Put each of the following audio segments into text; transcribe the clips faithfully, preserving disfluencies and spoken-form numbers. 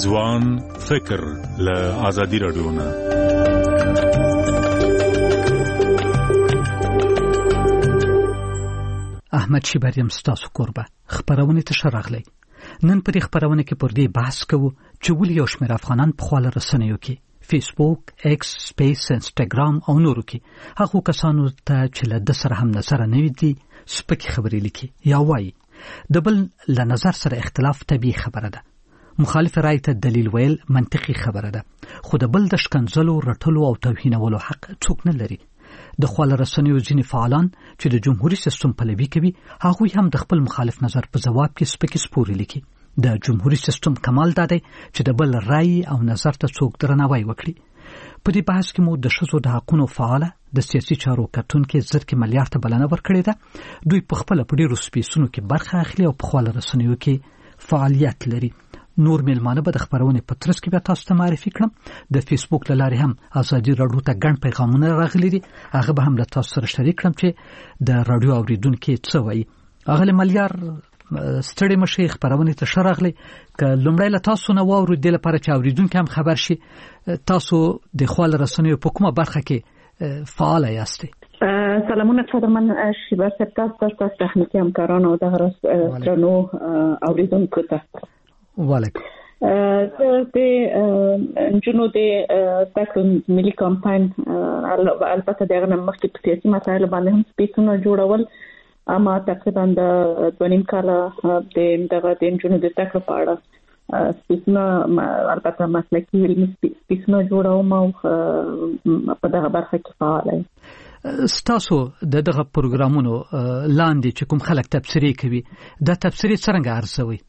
ځوان فکر له ازادي رادیو نه. احمد شیبریم ستاسو کوربه خبرونه ته شراغلی. نن پر خبرونه کې پر دې بحث کوو چې ولې یو شمېر افغانان په خپل رسنیو کې فیسبوک، ایکس، سپیس، انستګرام او نورو کې هغه کسانو ته چې له د سره هم نظر نه وي دي سپکې خبرې لیکي یا وایي. د بل له نظر سره اختلاف طبیعي خبره ده. مخالف رای ته دلیل ویل منطقي خبره ده. خو د بل د شکنځلو، رټلو او توهینولو حق څوک نه لري. د خپل رسنیو ځینې فعالان چې د جمهوریت سیستم پلوي کوي هغه هم د خپل مخالف نظر په جواب کې سپکې سپوري لیکي. د جمهوریت سیستم کمال دا دی چې د بل رای او نظر ته څوک درناوی وکړي. په دې بحث کې مو د ښځو د حقوقو فعاله د سیاسي چارو کتونکو زرکې ملیار ته بلنه ورکړې ده. دوی په خپل په ډیرو سپیسونو کې برخه اخلي او په خپل رسنیو کې فعالیت لري. نور میلمانه به د خبرونه په ترڅ کې به تاسو ته معرفي کړم. د فیسبوک لارې هم ازادي رادیو ته ګڼ پیغامونه راغلي دي. هغه به هم له تاسو سره شریک کړم چې د رادیو اوریدونکو څه وایي. هغه ملیار ستړي مشي خبرونه ته شراغلي ک لومړی له تاسو نه واورو د لپاره چې اوریدونکو هم خبر شي تاسو د خپل رسنیو په کومه برخه کې فعال یاست. سلامونه قدرمن شیبر سپتاس تاسو تخنیکی همکارانو او د رسنیو اوریدونکو ته وعلیکم. د جنو د تاسو ملي کمپاین البته دغه مخکې په سیاسي مسایلو باندې هم سپیسونه جوړول اما تقریبا د دویم کال د دغه د جنو د تاسو په اړه سپیسونه البته مسلکي علمي سپیسونه جوړوم او په دغه برخه کې فعال یم. ستاسو د دغه پروګرامونو لاندې چې کوم خلک تبصرې کوي دا تبصرې څنګه ارزوي؟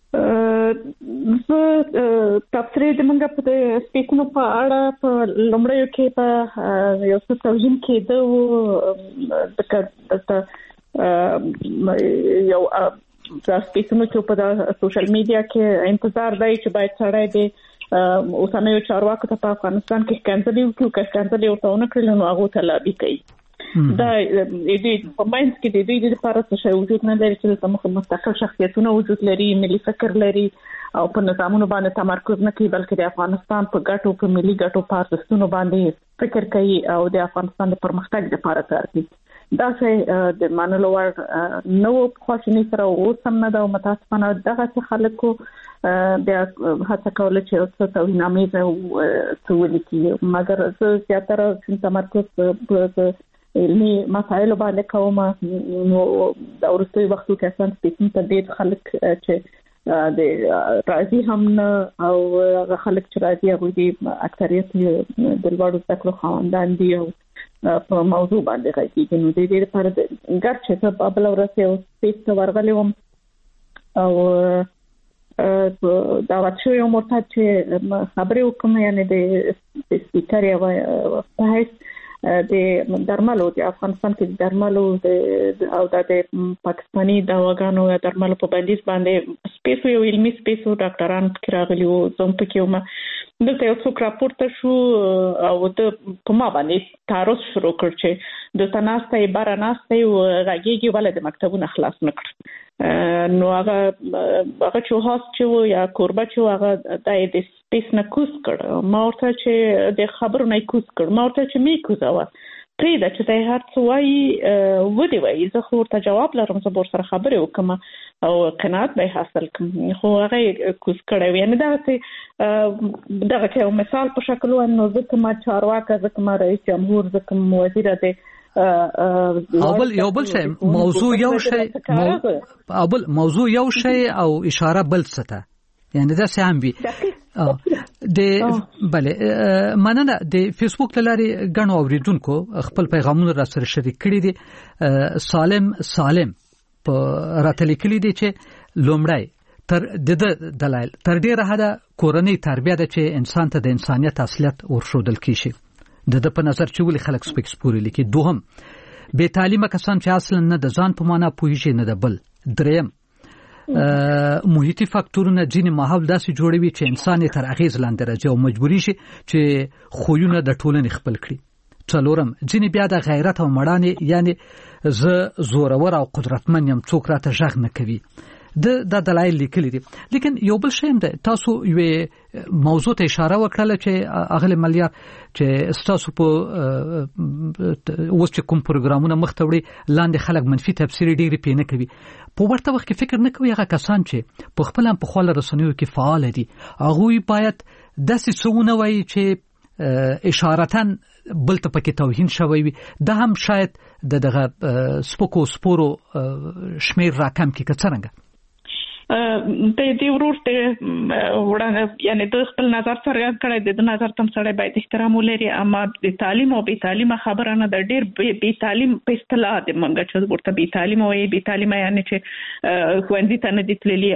زه تفسیر د منګه په سپیکونو په اړه په لومړیو کې په یو څه توجیم کېده او د یو د سپیکونو چې په سوشل میډیا کې انتظار دی چې باید سړی د اوسنیو چارواکو ته په افغانستان کې کنځلې وکړي، که کنځلې ورته ونه کړي نو هغه ته لابي کوي. دا دې په ماینډ کې د دې لپاره څه وجود نه لري چې د مستقل شخصیتونو وجود لري، ملي فکر لري او په نظامونو باندې تمرکز نه کوي بلکې د افغانستان په ګټو په ملي ګټو په ارزښتونو باندې فکر کوي او د افغانستان د پرمختګ لپاره کار کوي. دا څه د منلو وړ نو خوښنی سره اوس هم نه دا متاسفانه دغه خلکو د هڅه کوله چې اوس ته وینامې او څه ولیکي، مګر زه زیاتره تمرکز په علمي مسایلو باندې کوم. نو د ورستي وختو کې اساس سپیسن ته ډېر خلک چې د راځي هم او هغه خلک چې راځي هغه دي اکثریت د لوړو تکلو خواندان دي او په موضوع باندې راځي. نو د دې لپاره ګر چې په بل ورځ یو سپیس ورغلی وم او دا واچو یو مرتد چې خبرې وکم یعنی د سپیکر یو په د درملو د افغانستان کې درملو او د پاکستاني دواګانو د درملو په بندیز باندې سپیس یو علمي سپیس او ډاکټران راغلي وو. زم په کې ومه دلته یو څوک راپورته شو او د په ما باندې تعرض شروع کړ چې د تناسته بار ناسته او غږیږي ولې د مکتبونو خلاص نکړ. نو هغه هغه چې هاست چې یا کوربه چې هغه د سپیس نه کوس کړ. ما ورته چې د خبرو نه کوس کړ، ما ورته چې می کوزاوه پرې دا چې د هر څه وایي ودی وایي زه خو ورته جواب لرم، زه بور سره خبرې وکم او قناعت به حاصل کړم. خو هغه کوس کړی یعنی دا چې دغه یو مثال په شکل و نو ځکه ما چارواکه ځکه ما رئیس جمهور ځکه وزیر دی اول یو بل شی موضوع یو شی اول موضوع یو شی او اشاره بل څه ته یعنی دا څه هم وي. د بله مننه د فیسبوک لاري غنو اوریدونکو خپل پیغامونه را سره شریک کړي دي. سالم سالم په راتل کړي دي چې لومړی تر د دلایل تر ډیره حدا کورنۍ تربیه ده چې انسان ته د انسانيت اصلیت ورشودل کیږي. د د په نظر چې ولې خلک سپیکس پوري لیکي. دوهم به تعلیمه کسان چې اصلا نه د ځان په معنا پوهیږي نه د بل. دریم محیطي فاکتورونه ځینې ماحول داسې جوړوي چې انسان تر اغیز لاندې راځي او مجبوري شي چې خوونه د ټولنې خپل کړي. څلورم ځینې بیا د غیرت او مړانې یعنی ز زورور او قدرتمن یم څوک راته ژغ نه کوي. د د دلایل لیکلي دي. لیکن یو بل شی هم ده، تاسو یو موضوع ته اشاره وکړه چې اغله ملیا چې تاسو په اوس چې کوم پروګرامونه مخ ته وړي لاندې خلک منفي تفسیر ډېری پې نه کوي. په ورته وخت کې فکر نه کوي هغه کسان چې په خپل هم په خپل رسنیو کې فعال دي هغه باید داسې څونه وایي چې اشارتاً بل ته پکې توهین شوی وي. دا هم شاید د دغه سپکو سپورو شمیر راکم کې کڅرنګ د دې ورور ته وړاندې یعنی د خپل نظر څرګند کړی د نظر تم سره باید احترام ولري، اما د تعلیم او بې تعلیم خبره نه د ډېر بې تعلیم په اصطلاح د منګه چې ورته بې تعلیم او بې تعلیم یعنی چې ښوونځي ته نه دي تللي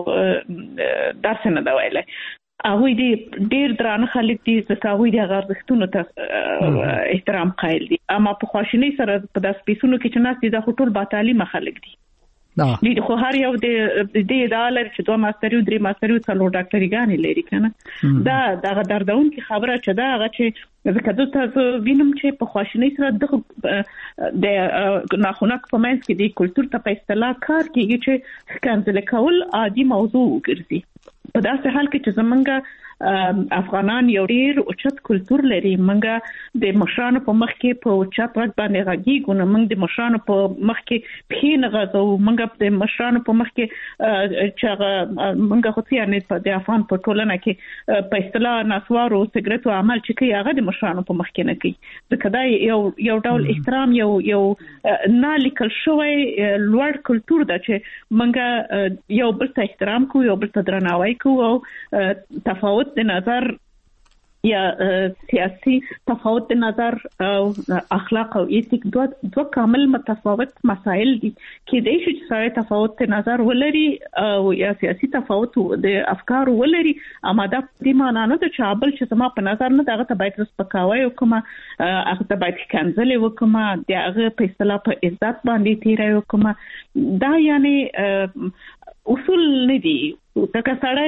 او درس نه دی ویلی. هغوی دې ډېر درانه خلک دي ځکه هغوی د هغه ارزښتونو ته احترام قایل دي، اما په خواشینۍ سره په داسې پیسونو کې چې ناست دي دا خو ټول با تعلیمه خلک دي. دې خو هر یو د دې ادعا لري چې دوه ماستري او درې ماستري او څلور ډاکټرګانې لري که نه. دا دغه دردونکې خبره چې دا هغه چې ځکه دلته زه وینم چې په خواشینۍ سره دغه د ناخونک په منځ کې د کلتور ته په اصطلاح کار کېږي چې ښکنځلې کول عادي موضوع وګرځي. په داسې حال کې چې زمونږ افغانان یو ډېر اوچت کلتور لري، موږ د مشرانو په مخ کې په اوچت غږ باندې غږیږو، نو موږ د مشرانو په مخ کې پښې نه غځوو، موږ د مشرانو په مخ کې چې هغه موږ خو یعنی د افغان په ټولنه کې په اصطلاح نسوارو سګرټو عمل چې کوي هغه د مشرانو په مخ کې نه کوي، ځکه دا یو یو ډول احترام یو یو نه لیکل شوی لوړ کلتور ده چې موږ یو بل ته احترام کوو، یو بل ته درناوی کوو او تفاوت د نظر یا سیاسي تفاوت د نظر او اخلاق او ایتیک دوه دوه کامل متفاوت مسائل دي. کېدای شي چې سره تفاوت د نظر ولري او یا سیاسي تفاوت د افکار ولري، اما دا د معنا نه چې عبل چې زما په نظر نه دغه ته باید رسپکاوی وکړم، هغه ته باید کنځلې وکړم، دغه په اصطلاح په عزت باندې تیری وکړم. دا یعنی اصول نه دي. دغه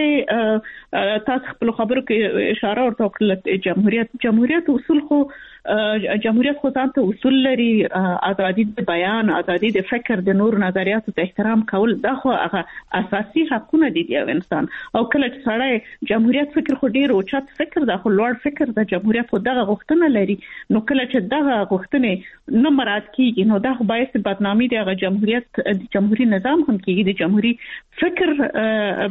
سړی تاسو خپل خبرو کې اشاره ورته وکړه جمهوریت جمهوریت اصول خو جمهوریت خو ځان ته اصول لري، ازادي د بیان، ازادي د فکر، د نور نظریاتو ته احترام کول، دا خو هغه اساسي حقونه دي د انسان. او کله چې سړی جمهوریت فکر خو ډیر اوچت فکر ده، خو لوړ فکر ده، جمهوریت خو دغه غوښتنه لري، نو کله چې دغه غوښتنې نه مراعات کیږي نو دا خو باعث بدنامي د جمهوریت د جمهوریت نظام هم کیږي. د جمهوریت فکر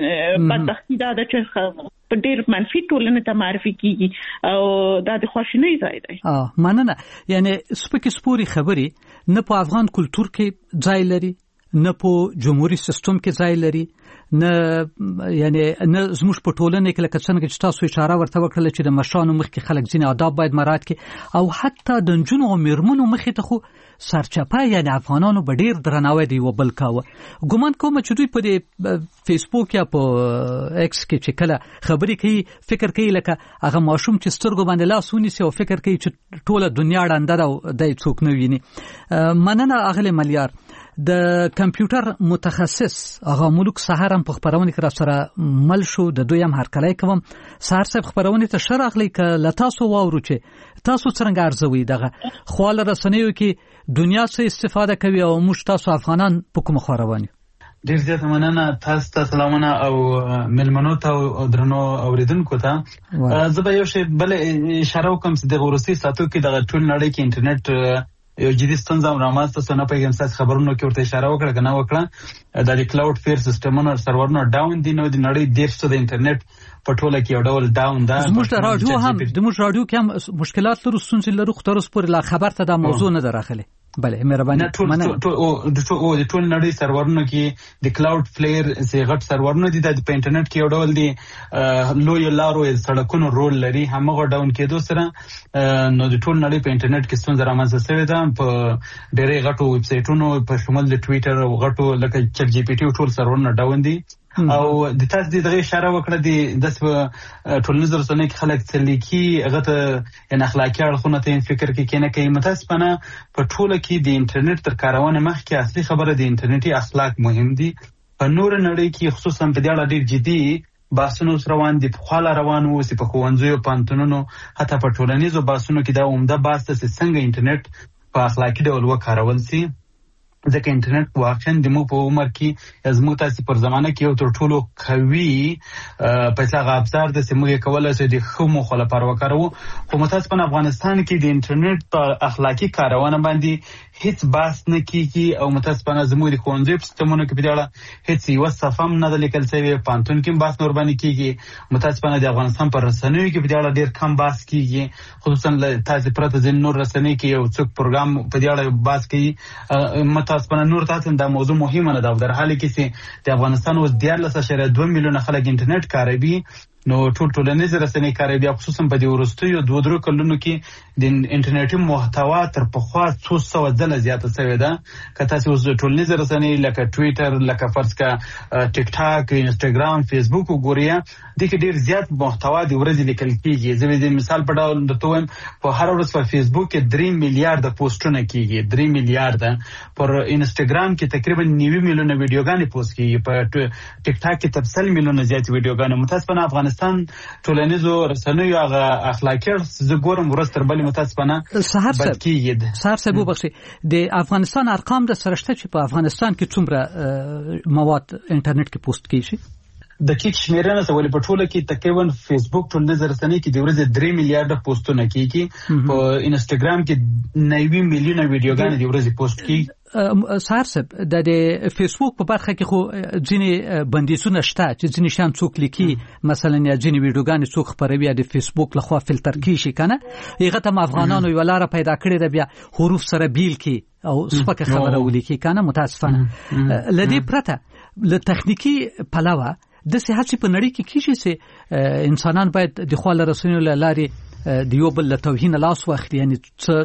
بدبختی دا ده چې په ډیر منفي ټولنه ته معرفي کیږي او دا د خواشینۍ ځای دی. اه مننه. یعنی سپکې سپوري خبرې نه په افغان کلتور کې ځای لري، نه په جمهوریت سیستم کې ځای لري، نه یعنی نه زموږ په ټولنه کې لکه څنګه چې تاسو اشاره ورته وکړه چې د مشرانو مخ کې خلک ځینې آداب باید مراعات کړي، او حتی د نجونو او میرمنو مخې ته خو سرچپه یعنی افغانانو به ډیر درناوی دی و بل کاوه. ګومان کوم چې دوی په دې فیسبوک یا په ایکس کې چې کله خبرې کوي فکر کوي لکه هغه ماشوم چې سترګو باندې لاس ونیسي او فکر کوي چې ټوله دنیا ړنده ده او دای څوک نه ویني. مننه اغلی ملیار. د کمپیوټر متخصص هغه ملک سحر هم په خبرونه کې را سره مل شو، د دوی هم هرکلی کوم. سحر صاحب خبرونه ته شر اخلي ک لتاسو واورو چې تاسو څنګه ارزوي دغه خواله رسنیو کې دنیا څخه استفاده کوي او موږ تاسو افغانان په کوم خوروانی؟ ډیر زیات مننه تاسو ته سلامونه او ملمنو ته او درنو اوریدونکو ته. زه به یو شی بل اشاره وکم چې د روسي ساتو کې د ټول نړۍ کې انټرنیټ یو جدي ستونزه رامنځته شوه. نه پېږم تاسو خبرونو کې ورته اشاره وکړه کنه وکړه د کلاود فیر سیستمونو سرورونو ډاون دي، نو د نړۍ ډېر څه د انټرنیټ په ټوله کې یو ډول ډاون ده. زموږ د رادیو هم د موږ رادیو کې هم مشکلات لرو، ستونزې لرو، خو تر اوسه پورې لا خبر ته دا موضوع نه دراخله. بله مهرباني. ټول ټول د ټول نړۍ سرورونو کې د کلاود فلیر سي غټ سرورونو دي د په انټرنیټ کې یو ډول دي لوی لارو سړکونو رول لري، همغه ډاون کېدو سره نو د ټول نړۍ په انټرنیټ کې ستونزه رامنځته شوې ده. په ډېرې غټو ویب سایټونو په شمول د ټویټر او غټو لکه چټ جی پی ټي ټول سرورونه ډاون دي. او د تاسو د دغه اشاره وکړه د داسې ټولنیز رسنۍ کې خلک څه لیکي هغه ته یعنې اخلاقي اړخونه ته فکر کې کینه کوي. متاسفانه په ټوله کې د انټرنیټ تر کارونې مخکې اصلي خبره د انټرنیټي اخلاق مهم دي. په نور نړۍ کې خصوصا په دې اړه ډېر جدي بحثونه روان دي، پخوا روان وو چې په ښوونځیو پوهنتونونو حتی په ټولنیزو بحثونو کې دا عمده بحث دی چې څنګه انټرنیټ په اخلاقي ډول وکارول شي. ځکه انټرنیټ واقعا د مو په عمر کې زموږ تاسو پر زمانه کې یو تر ټولو قوي پیسې غابزار د سیمه کولای شي د خمو خپل لپاره وکړو. خو متاسفانه افغانستان کې د انټرنیټ په اخلاقی کارونه باندې هیڅ بحث نه کیږي او متاسفانه زموږ د ښوونځي په سیستمونو کې په دې اړه هیڅ یو صفم نه د لیکل شوی. پانتون کې بحث نور باندې کیږي. متاسفانه د افغانستان پر رسنیو کې په دې اړه ډیر کم بحث کیږي، خصوصا تاسو پرته ځین نور رسنۍ کې یو څوک پروګرام په دې اړه بحث کوي. متاسفانه نور تاسو دا موضوع مهمه نه ده. در حالی کې د افغانستان اوس دیارلس اعشاریه دوه میلیونه خلک انټرنیټ کاروي، نو ټول ټولنیز رسنۍ کاروي، خصوصا په دې وروستیو دوه درو کلونو کې د انټرنیټي محتوا تر پخوا څو سوه ځله زیاته شوې ده. که تاسو اوس ټولنیز رسنۍ لکه ټویټر، لکه فرض کا ټیک ټاک، انسټاګرام، فیسبوک وګورئ، د کې ډیر زیات محتوا د ورځې لیکل کیږي. زه د مثال په ډول درته وایم، په هر ورځ په فیسبوک کې درې میلیارډ پوسټونه کیږي، درې میلیارډ. پر انسټاګرام کې تقریبا نوي میلیونه ویډیوګانې پوسټ کیږي، په ټیک ټاک کې تر سل میلیونه زیات ویډیوګانې. متاسفانه افغانستان ټولنیزو رسنیو هغه اخلاقي زه ګورم ورځ تر بلې متاسفانه بد کیږي. سهار صاحب وبخښئ، د افغانستان ارقام د سره شته چې په افغانستان کې څومره مواد انټرنیټ کې پوسټ کیږي؟ دقیق شمیرنه څه ولې په ټوله کې تقریبا فیسبوک ټولنیز رسنۍ کې د ورځې درې میلیارډ پوسټونه کیږي، په انسټاګرام کې نوي میلیونه ویډیوګانې د ورځې پوسټ کیږي. سهار صاحب د فیسبوک په برخه کې خو ځینې بندیزونه شته چې ځینې شیان څوک لیکي، مثلا یا ځینې ویډیوګانې څوک خپروي د فیسبوک لخوا فلټر کیږي کنه. هغه ته افغانانو یو لار پیدا کړې ده، بیا حروف سره بیل کی او سپکه خبره ولیکي کنه. متاسفانه لدی پرته له تخنیکی پلوه د صحت په نړۍ کې کیږي چې انسانان باید د خپل رسنیو لارې د یو بل له توهین لاس واخلي، یعنی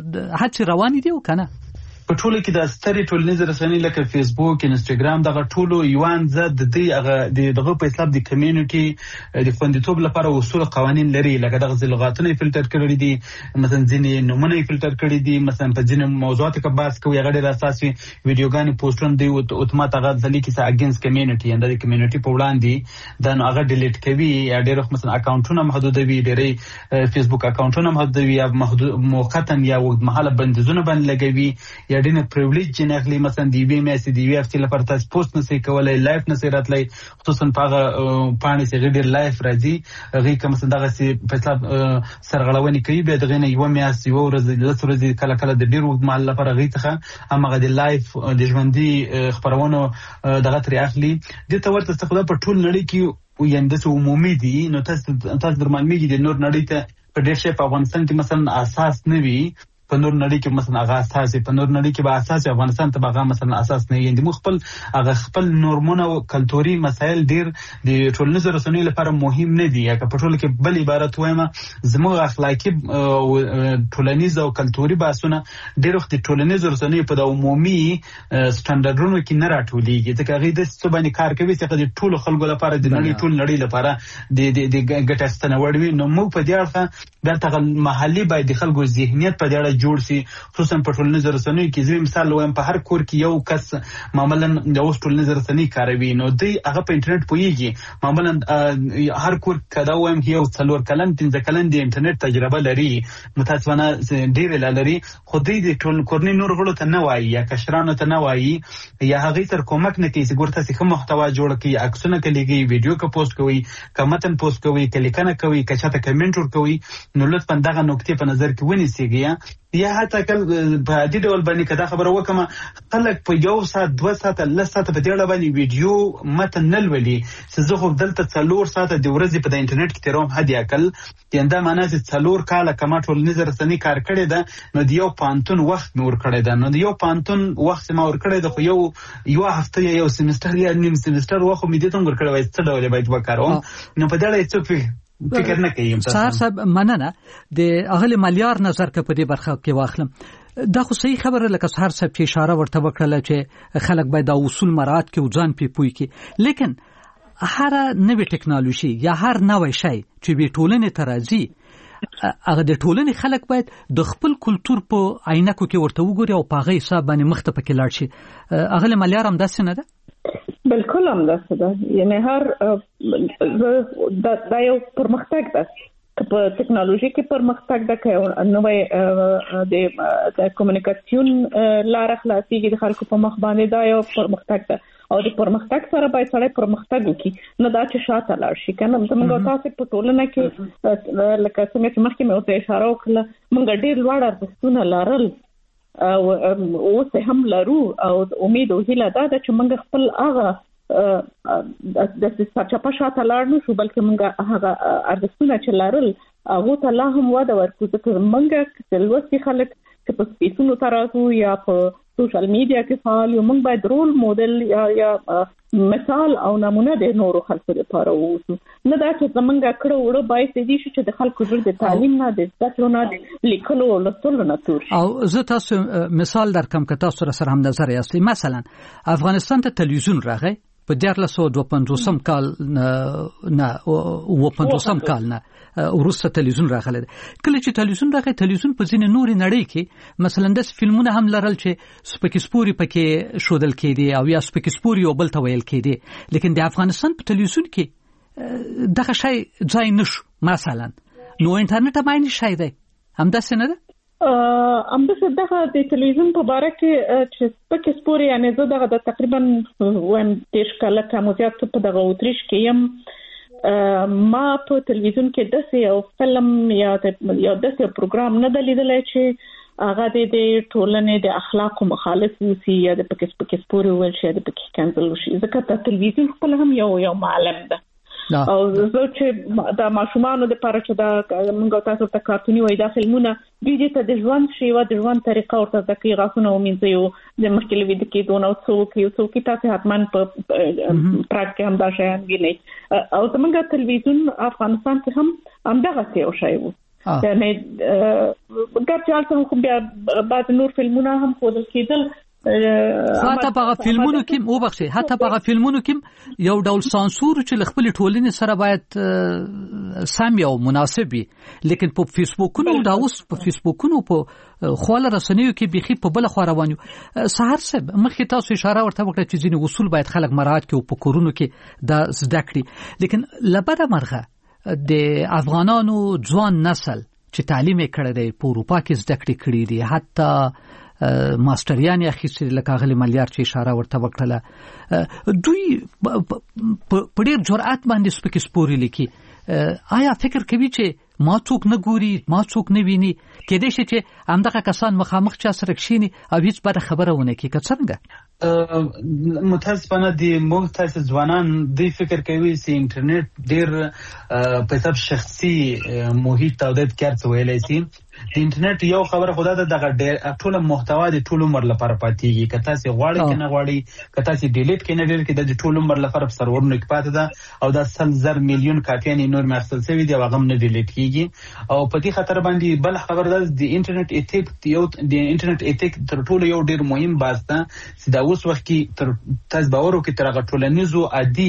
هڅې روانې دي کنه. په ټوله کې د سترې ټولنیز رسنۍ لکه فیسبوک، انسټاګرام دغه ټولو یوان زه د دې هغه دغه په حساب د کمیونټي د خوندیتوب لپاره اصول قوانین لري، لکه دغه لغاتونه فلټر کړي دي، مثلا ځینې نومونه فلټر کړي دي، مثلا په ځینې موضوعاتو کې بحث کوي هغه ډېر اساسي ویډیوګانې پوسټونه دی او اتومات هغه ځلې کې اگینست کمیونټي اند د کمیونټي په وړاندې دا نو هغه ډیلیټ کوي یا ډېر مثلا اکاونټونه محدودوي، ډېرې فیسبوک اکاونټونه محدودوي یا موقتا یا وګړمحاله بندیزونه باندې لګوي یا ډینه پریویلیج جنخلی، مثلا دی وی میسي دی وی اف لپاره تاسو پوسټ نسي کولای، لایف نسي راتلای، خصوصا په پاڼې سي غیر لایف راځي هغه کوم مثلا دغه سي په حساب سرغړونې کوي، به دغه نه یو میاس یو ورځ د ورځې کله کله د ډیر وخت مال لپاره غي ته هغه د لایف د ژوندۍ خبرونو دغه تر اخلي د تورته استفاده په ټول نړۍ کې وینده عمومي دي. نو تاسو تاسو درمانمیږي د نور نړۍ ته په ډیر شي په افغانستان کې مثلا اساس نه وي، په نور نړۍ کې مثلا هغه اساس په نور نړۍ کې به اساس افغانستان ته هغه مثلا اساس نه یي. د خپل هغه خپل نورمونه او کلتوري مسایل ډیر د ټولنیز رسنیو لپاره مهم نه دي. یا په ټول کې بل عبارت وایم زموږ اخلاقی او ټولنیز او کلتوري بحثونه ډیر وخت د ټولنیز رسنیو په د عمومي سټانډرډونو کې نه راټولېږي، ځکه هغه د څه باندې کار کوي چې د ټول خلکو لپاره د نړۍ ټول نړۍ لپاره د د ګټه ستنوړوي. نو موږ په دې اړه د تغل محلي باید د خلکو ذهنیت په دې اړه جوړ شي، خصوصا په ټولنیز رسنیو کې. زه مثال وایم په هر کور کې یو کس معمولا د اوس ټولنیز رسنۍ کاروي، نو دوی هغه په انټرنیټ پوهیږي، معمولا هر کور کدا وایم یو څلور کلن پنځه کلن د انټرنیټ تجربه لري، متاسفانه ډیر لري، خو دوی د ټول کورنۍ نور غړو ته نه وایي یا کشرانو ته نه وایي یا هغه تر کومک نه کوي چې ګورته څه محتوا جوړ کړي، عکسونه کلیږي، ویډیو کا پوسټ کوي، کمنټ پوسټ کوي، کلیکنه کوي، کچاته کمنټ ور کوي. نو لطفا دغه نقطې په نظر کې ونیسئ. یا حتی کله په دې ډول باندې کدا خبره وکم خلک په یو ساعت دوه ساعت لس ساعت په دې ډول باندې ویډیو متن نه لولي چې زه خو دلته څلور ساعت د ورځې په انټرنیټ کې تیروم هدي اکل ینده معنا چې څلور کاله کما ټولنیز رسنۍ کار کړی ده، نو د یو پانتون وخت مور کړی ده، نو د یو پانتون وخت ما ور کړی ده، خو یو یو هفته یا یو سیمستر یا نیم سیمستر وخت مې دې ته ور کړی وای څه ډول باید وکړم. نو په دې اړه څه فکر نه کوي. سهار صاحب مننه د اغل مليار نظر کې په دې برخه کې واخلم. دا خو صحیح خبره لکه سهار صاحب چې اشاره ورته وکړه چې خلک باید د اصول مراعات کې او ځان پی پوي کې، لیکن هر نوې ټکنالوژي یا هر نوې شی چې به ټولنې ته راځي هغه د ټولنې خلک باید د خپل کلچر په عینکو کې ورته وګوري او په هغه حساب باندې مخته پکې لاړ شي. اغل مليار هم داسې نه ده؟ بالکل هم داسې ده، یعنی هر دا یو پرمختګ ده. په ټیکنالوژي کې پرمختګ د نوې د کومونیکاسیون لار خلاصيږي د خلکو په مخ باندې دا یو پرمختګ ده او د پرمختګ سره باید سره پرمختګ وکړي نه دا چې شاته لاړ شي کنه موږ تاسو په ټولنه کې لکه څنګه چې مخکې مې اوس اشاره وکړه موږ ډېر لوړ ارزښتونه لرل او اوس هم لرو او امید او هیله ده چې موږ خپل هغه د سچا په شاته لاړ نه شو بلکې موږ هغه ارزښتونه چې لرل هغه ته لا هم وده ورکړو چې موږ چې لوستي خلک چې په سپیسونو ترازو یا په سوشل میډیا کې فعال یو موږ باید رول موډل یا یا مثال او نمونه د نورو خلکو لپاره ووسو نه دا چې زمونږ کړه وړه باید دې شي چې د خلکو ژوند د تعلیم نه د ذکر نه د لیکلو او لوستلو نه تور شي او زه تاسو مثال درکم که تاسو سره هم نظر یاستئ مثلا افغانستان ته تلویزیون راغی په دیارلس سوه دوه پنځوسم کال نه اووه پنځوسم کال نه وروسته تلویزیون راغلی کله چې تلویزیون راغی تلویزیون په ځینې نورې نړۍ کې مثلا داسې فلمونه هم لرل چې سپکې سپورې پکې ښودل کېدې او یا سپکې سپورې یو بل ته ویل کېدې لیکن د افغانستان په تلویزیون کې دغه شی ځای نه شو مثلا نو انټرنیټ هم عیني شی دی همداسې نه ده ام د دغه د تلویزیون په اړه کې چې سپکې سپورې یعنی زه دغه د تقریبا ویم دیش کله کمزیات په دغه اوتریش کې يم ما په تلویزیون کې داسې یو فلم یا یا داسې پروګرام نه د لیدلای چې هغه د ټولنې د اخلاقو مخالف وي یا د پکې سپکې سپورې ول شي د پکې کانسل شي ځکه ته تلویزیون خپل هم یو یو معلم ده او زه چې د ماشومانو د لپاره چې دا موږ تاسو ته کارتونی وای دا فلمونه دوی ته د ژوند شیوه د ژوند طریقه ورته ځکه غاښونه ومینځي او د مخکې وید کې دونه څوک یو څوک تاسو حتمان په پراکټ کې هم دا شیان ویني او زمونږ تلویزیون افغانستان کې هم همدغه څه یو شی وو یعنی ګرځال څنګه خو بیا بعض نور فلمونه هم ښودل کېدل حتی په فلمونو کې او بخښي حتی په فلمونو کې یو ډول سانسور چې خپل ټولنې سره باید سم یو مناسب وي لیکن په فیسبوکونو دا اوس په فیسبوکونو په خواله رسنیو کې بيخي په بل خو روانو سحر سب مخکې تاسو اشاره ورته وکړه چې ځینې اصول باید خلک مراعات کړي او په کورونو کې دا زده کړي لیکن لبره مرغه د افغانانو ځوان نسل چې تعلیم یې کړی دی په اروپا کې زده کړې کړې دي حتی ماستریان اخیستل لکه غلي ملیار چې اشاره ورته وکړه دوی په ډېر جرأت باندې سپکې سپورې لیکي آیا فکر کوي چې ما څوک نه ګوري ما څوک نه ویني کېدای شي چې همدغه کسان مخامخ چا سره کښیني او هیڅ بده خبره ونه کړي که څنګه متاسفانه د موږ تاسو ځوانان دوی فکر کوي چې انټرنیټ ډېر په حساب شخصي محیط او د کارت ویلای شي د انټرنیټ یو خبره خدا ده دغه ډېر ټول محتوا د ټول عمر لپاره پاتېږي که تاسو غواړئ کنه غواړئ که تاسو ډیلیټ کینې ډېر کې د ټول عمر لپاره په سرورونو کې پاتې ده او دا سل زر میلیون کاپیان نور مخصل شوی دی هغه نه ډیلیټ کیږي او په دې خاطر باندې بل خبر ده د انټرنیټ ایتیک یو د انټرنیټ ایتیک تر ټولو یو ډېر مهم باس ده چې دا اوس وخت کې تر تاسو باور وکړئ تر هغه ټولنیزو عادي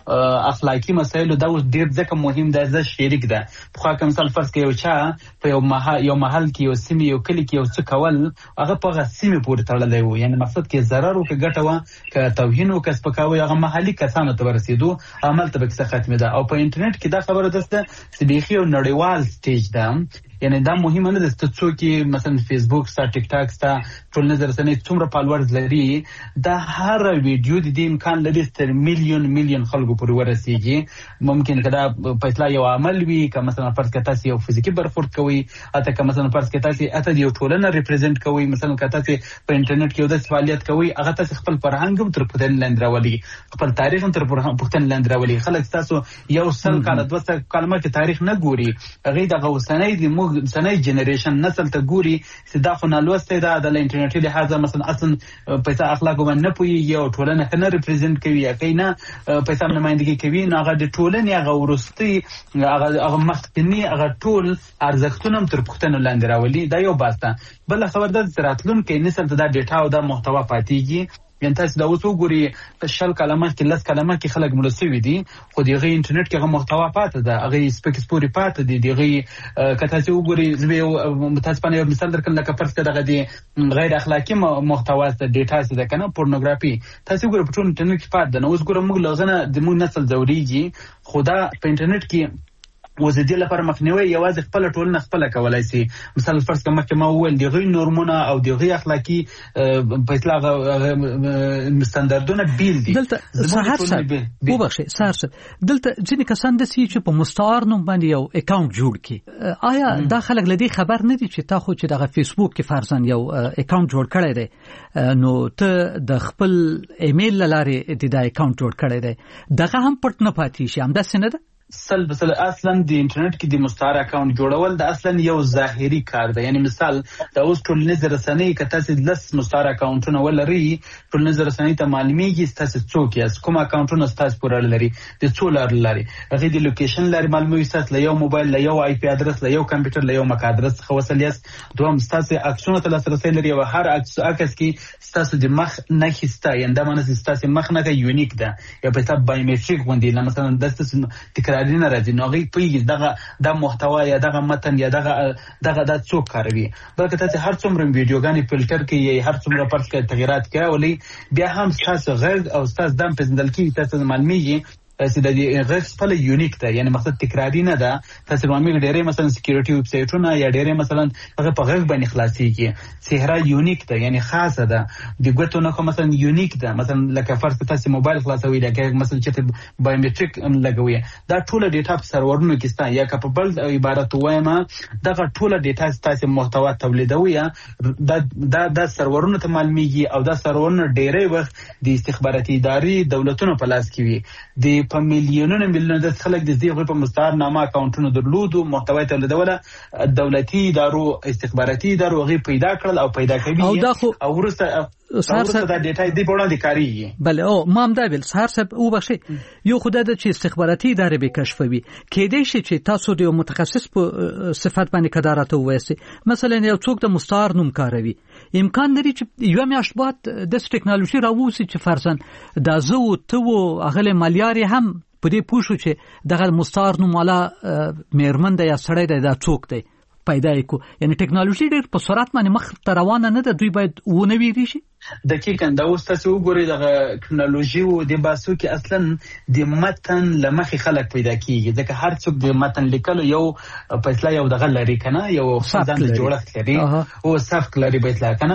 اخلاقی مسایلو دا اوس ډېر ځکه مهم ده چې شریک ده په خو کوم مثال فرض کړئ چې په یو محل یو محل کې یو سیمه یو کلی کې یو څه کول هغه په هغه سیمه پورې تړلی وو یعنی مقصد کې ضرر او کې ګټه و که توهین او کسب کوي هغه محلي کسانو ته ورسېدو عمل ته به څه ختمه ده او په انټرنیټ کې دا خبره ده چې بيخي یو نړیوال سټیج ده یعنی دا مهمه نه ده چې څوک مثلا فیسبوک ستا ټیک ټاک ستا ټول نظر رسنۍ څومره فالوورز لري دا هر ویډیو د دې امکان لري تر میلیون میلیون خلکو پورې ورسیږي ممکن کدا په اصلاح یو عمل وي که مثلا فرض کړه تاسو یو فزیکی برخورد کوي اته که مثلا فرض کړه تاسو اته یو ټولنه ریپرزینټ کوي مثلا که تاسو په انټرنیټ کې د فعالیت کوي هغه تاسو خپل فرهنګ هم تر پدن لاندراولي خپل تاریخ هم تر پدن لاندراولي خلک تاسو یو سل کال دوه سل کلمه کې تاریخ نه ګوري هغه د غوسنۍ د سنۍ جنریشن نسل ته ګوري چې دا خو نه لوسته ده د انټرنیټي لحاظه مثلا اصلا پیسې اخلاق باندې نه پوي یو ټولنه کنه ریپرزینټ کوي یا کینه پیسې نمائندګي کوي نو هغه د ټولنې هغه ورستي هغه هغه مخکنی هغه ټول ارزښتونه تر پښتنو لاندې راولي دا یو باسته بل خبر ده چې راتلونکي نسل ته دا ډیټا او دا محتوا پاتېږي یعنی تاسو دا اوس وګورئ شل کلمه کې لس کلمه کې خلک ملسوي دي خو دغه انټرنیټ کې هغه محتوا پاتې ده هغه سپیک سپوري پاتې دي دغه که تاسو وګورئ زه متاسفانه یو مثال درکړم لکه فرض کړه دغه دي غیر اخلاقی محتوا د ډیټا څخه کنه پورنوګرافي تاسو وګورئ په ټول انټرنیټ کې پاتې ده نو اوس ګورم موږ لغنه د موږ نسل زوريږي خدا په انټرنیټ کې وزدي لپاره مخنیوي یوازې خپل ټولنه خپل کولای شي. مثلا فرض کړه مخکې ما وویل د غي نورمونه او د غي اخلاقی په اصلاح ستاندردونه بیل دي. دلته سهار سره وبخښه سهار سره دلته ځینې کسان د سی چې په مستعار نوم باندې یو اکاونټ جوړ کړي. آیا دا خلک لدی خبر نه دي چې تا خو چې دغه فیسبوک کې فرضاً یو اکاونټ جوړ کړی دی نو ته د خپل ایمیل لاره د دا اکاونټ جوړ کړی دی دغه هم پټ نه پاتې شي هم دا څنګه ده؟ سل بسل اصلا د انټرنیټ کې د مستعار اکاونټ جوړول د اصلا یو ظاهري کار دی. یعنی مثال د اوس ټولنیز رسنۍ کته چې لس مستعار اکاونټونه ولري ټولنیز رسنۍ ته معلومیږي تاسو څوک یاست کوم اکاونټونه تاسو پورې لري د څو لار لري هغه د لوکیشن لري معلومي تاسو له یو موبایل له یو آی پی ادرس له یو کمپیوټر له یو مک ادرس خو وصل یاست دوم تاسو عکسونه تل سره لري او هر عکس عکس کې تاسو د مخ نه کیستا ینده معنی تاسو مخ نه یونیک ده یا په حساب بایومټریک غوندي مثلا د تاسو تکرار نه راځي نو غي پیږي دغه د محتوا یا دغه متن یا دغه دغه د څوک کاروي بلکې تاسو هر څومره ویډیوګانې فلټر کې هر څومره پرڅ کې تغیرات کوي ولې بیا هم تاسو غیر او تاسو دم پېژندل کې تاسو معلومیږي چې د غږ خپل یونیک ده یعنی مقصد تکراری نه ده. تاسو معلومه ډېرې مثلا سکیورټي ویب سایټونه یا ډېرې مثلا هغه په غږ باندې خلاصيږي چهره یونیک ده یعنی خاصه ده د ګوتو نه مثلا یونیک ده مثلا لکه فرض کړئ تاسو موبایل خلاصوي لکه مثلا چې بایومټریک لګوي دا ټول ډیټا په سرورونو کې ستا یا کپبل عبارت وایم دغه ټول ډیټا تاسو محتوا تولیدوي دا دا د سرورونو ته معلومیږي او دا سرورونه ډېرې وخت د استخباراتي ادارې دولتونو په لاس کې وي د په میلیونونو میلیونونو د خلک د دې په مستعار نامه اکاونټونو درلودو محتوا تولیدوله دولتي ادارو استخباراتي ادارو غي پیدا کړل او پیدا کوي او ورسته سهار سره دا ډیټا دی په وړاندې کاریږي. بله او مام دا ویل سهار سره او بخښي یو خدای د چې استخباراتي ادارې به کشفوي کېدې شي چې تاسو د متخصص په صفات باندې کدارات وویسي مثلا یو څوک د مستعار نوم کاروي امکان لري چې یو میاشت بعد د ټکنالوژي راووسي چې فرضاً دا زو تو اغله مالیاري هم په دې پوښو چې دغه مستعار نوم والا میرمن یا سړی دی دا څوک دی پیدا کو یعنی ټکنالوژي ډېر په سرعت باندې مخ ته روانه نه ده دوی باید ونه ویری شي. دقیقاً دا اوس تاسو وګورئ دغه ټکنالوژي او د باسو کې اصلا د متن لمخې خلک پیدا کیږي ځکه هر څوک د متن لیکلو یو فیصله یو دغه لري کنه یو ځان د جوړښت لري او سافت لري به اطلاع کنه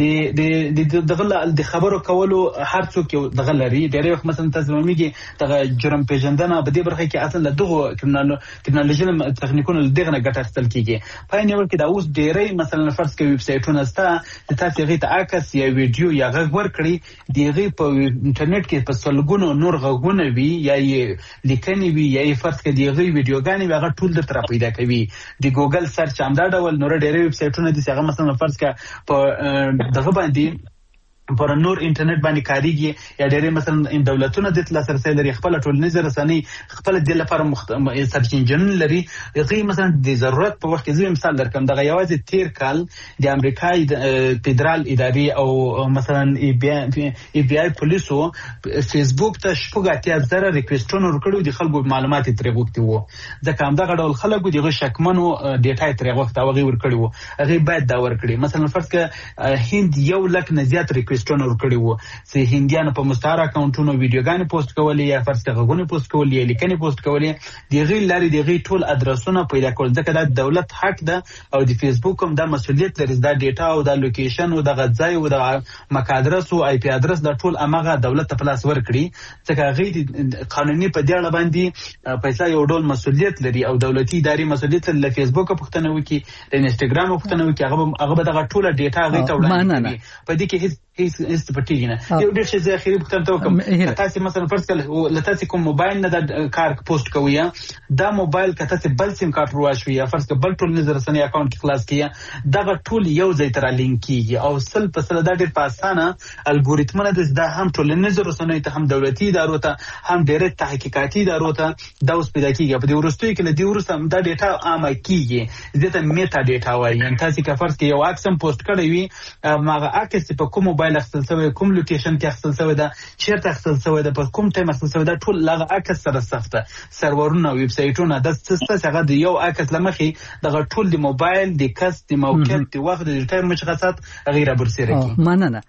د د دغه د خبرو کولو هر څوک یو دغه لري ډېر وخت مثلا تاسو مېږي دغه جرم پیژندنه په دې برخه کې اصلا دغه ټکنالوژي تخنیکونو دغه نه ګټه اخیستل کیږي په نوور کې دا اوس ډېرې مثلا فرض کوي ویب سایټونه ستا د تاسو غي ته عکس یا ویډیو یا غږ ورکړي دیغه په انټرنیټ کې په سلګونو نور غږونه وي یا یې لیکنې وي یا یې فرض کړي دیغه ویډیوګانې هغه ټول د تر پیدا کوي د ګوګل سرچ هم دا ډول نور ډېرې ویب سایټونه دي چې هغه مثلا فرض کړه په دغه باندې پر نور انټرنیټ باندې کاریږي یا ډېرې مثلا ان دولتونه د لاسرسي لري خپل ټولنیز رسنۍ خپل د لپاره مخت... سرچ انجن لري غي مثلا د ضرورت په وخت کې زه مثال درکم دغه یوازې تیر کال د امریکا فدرال اداري او مثلا ای بی ای بی آی پولیسو فیسبوک ته شپږ اتیا زره ریکوېسټونه ورکړو د خلکو معلومات ترې غوښتي وو ځکه هم دغه ډول خلکو دغه شکمنو ډیټا ترې غوښته او غي ورکړي وو هغه باید دا ورکړي مثلا فرض کړه هند یو لک نه زیات ریکوېسټ ستونه ورکړي وو چې هندیانو په مستعار اکاونټونو ویډیوګانې پوسټ کولې یا فرض کړه غوونه پوسټ کولې یا لیکنې پوسټ کولې دغه لاري دغه ټول ادرسونه پیدا کول ځکه د دولت حق ده او د فیسبوک هم د مسولیت لري د ډیټا او د لوکیشن او د غځای او د مک ادرس او آی پی ادرس د ټول امغه دولت ته پلاس ورکړي ځکه غي قانوني په دې اړه باندې پیسې یو ډول مسولیت لري او دولتي اداري مسولیت لري فیسبوک پښتنه وکي د انستګرام پښتنه وکي هغه هغه دغه ټول ډیټا غي ته وړاندې په دې کې هیڅ هیڅ هیڅ پټیږي نه یو ډېر شي اخیری پښتنه ته کوم تاسو مثلا فرض کړئ لته کوم موبایل نه د کار پوسټ کوي دا موبایل کته چې بل سیم کارت رواشوي یا فرض کړئ بل ټول نظر رسنۍ اکاونټ کې خلاص کیه دغه ټول یو ځای تر لینک کیږي او سل په سل دا ډېر په اسانه الګوریتمونه د هم ټول نظر رسنۍ ته هم دولتي ادارو ته هم ډېر تحقیقاتي ادارو ته دا اوس پیدا کیږي په دې ورستوي کې د ورسته دا ډیټا عامه کیږي ځکه میتا ډیټا وایي ان تاسو که فرض کړئ یو عکس پوسټ کړی وي ماغه عکس په کوم موبایل اخیستل شوی کوم لوکیشن کې اخیستل شوی دا چیرته اخیستل شوی دا په کوم ټایم اخیستل شوی دا ټول لغه عکس سره سخته سرورونه ویب سایټونه د څه څه د یو عکس لمخې دغه ټول د موبایل د کس د موقعیت د وخت د ټایم مشخصات غیره برسره کی مننه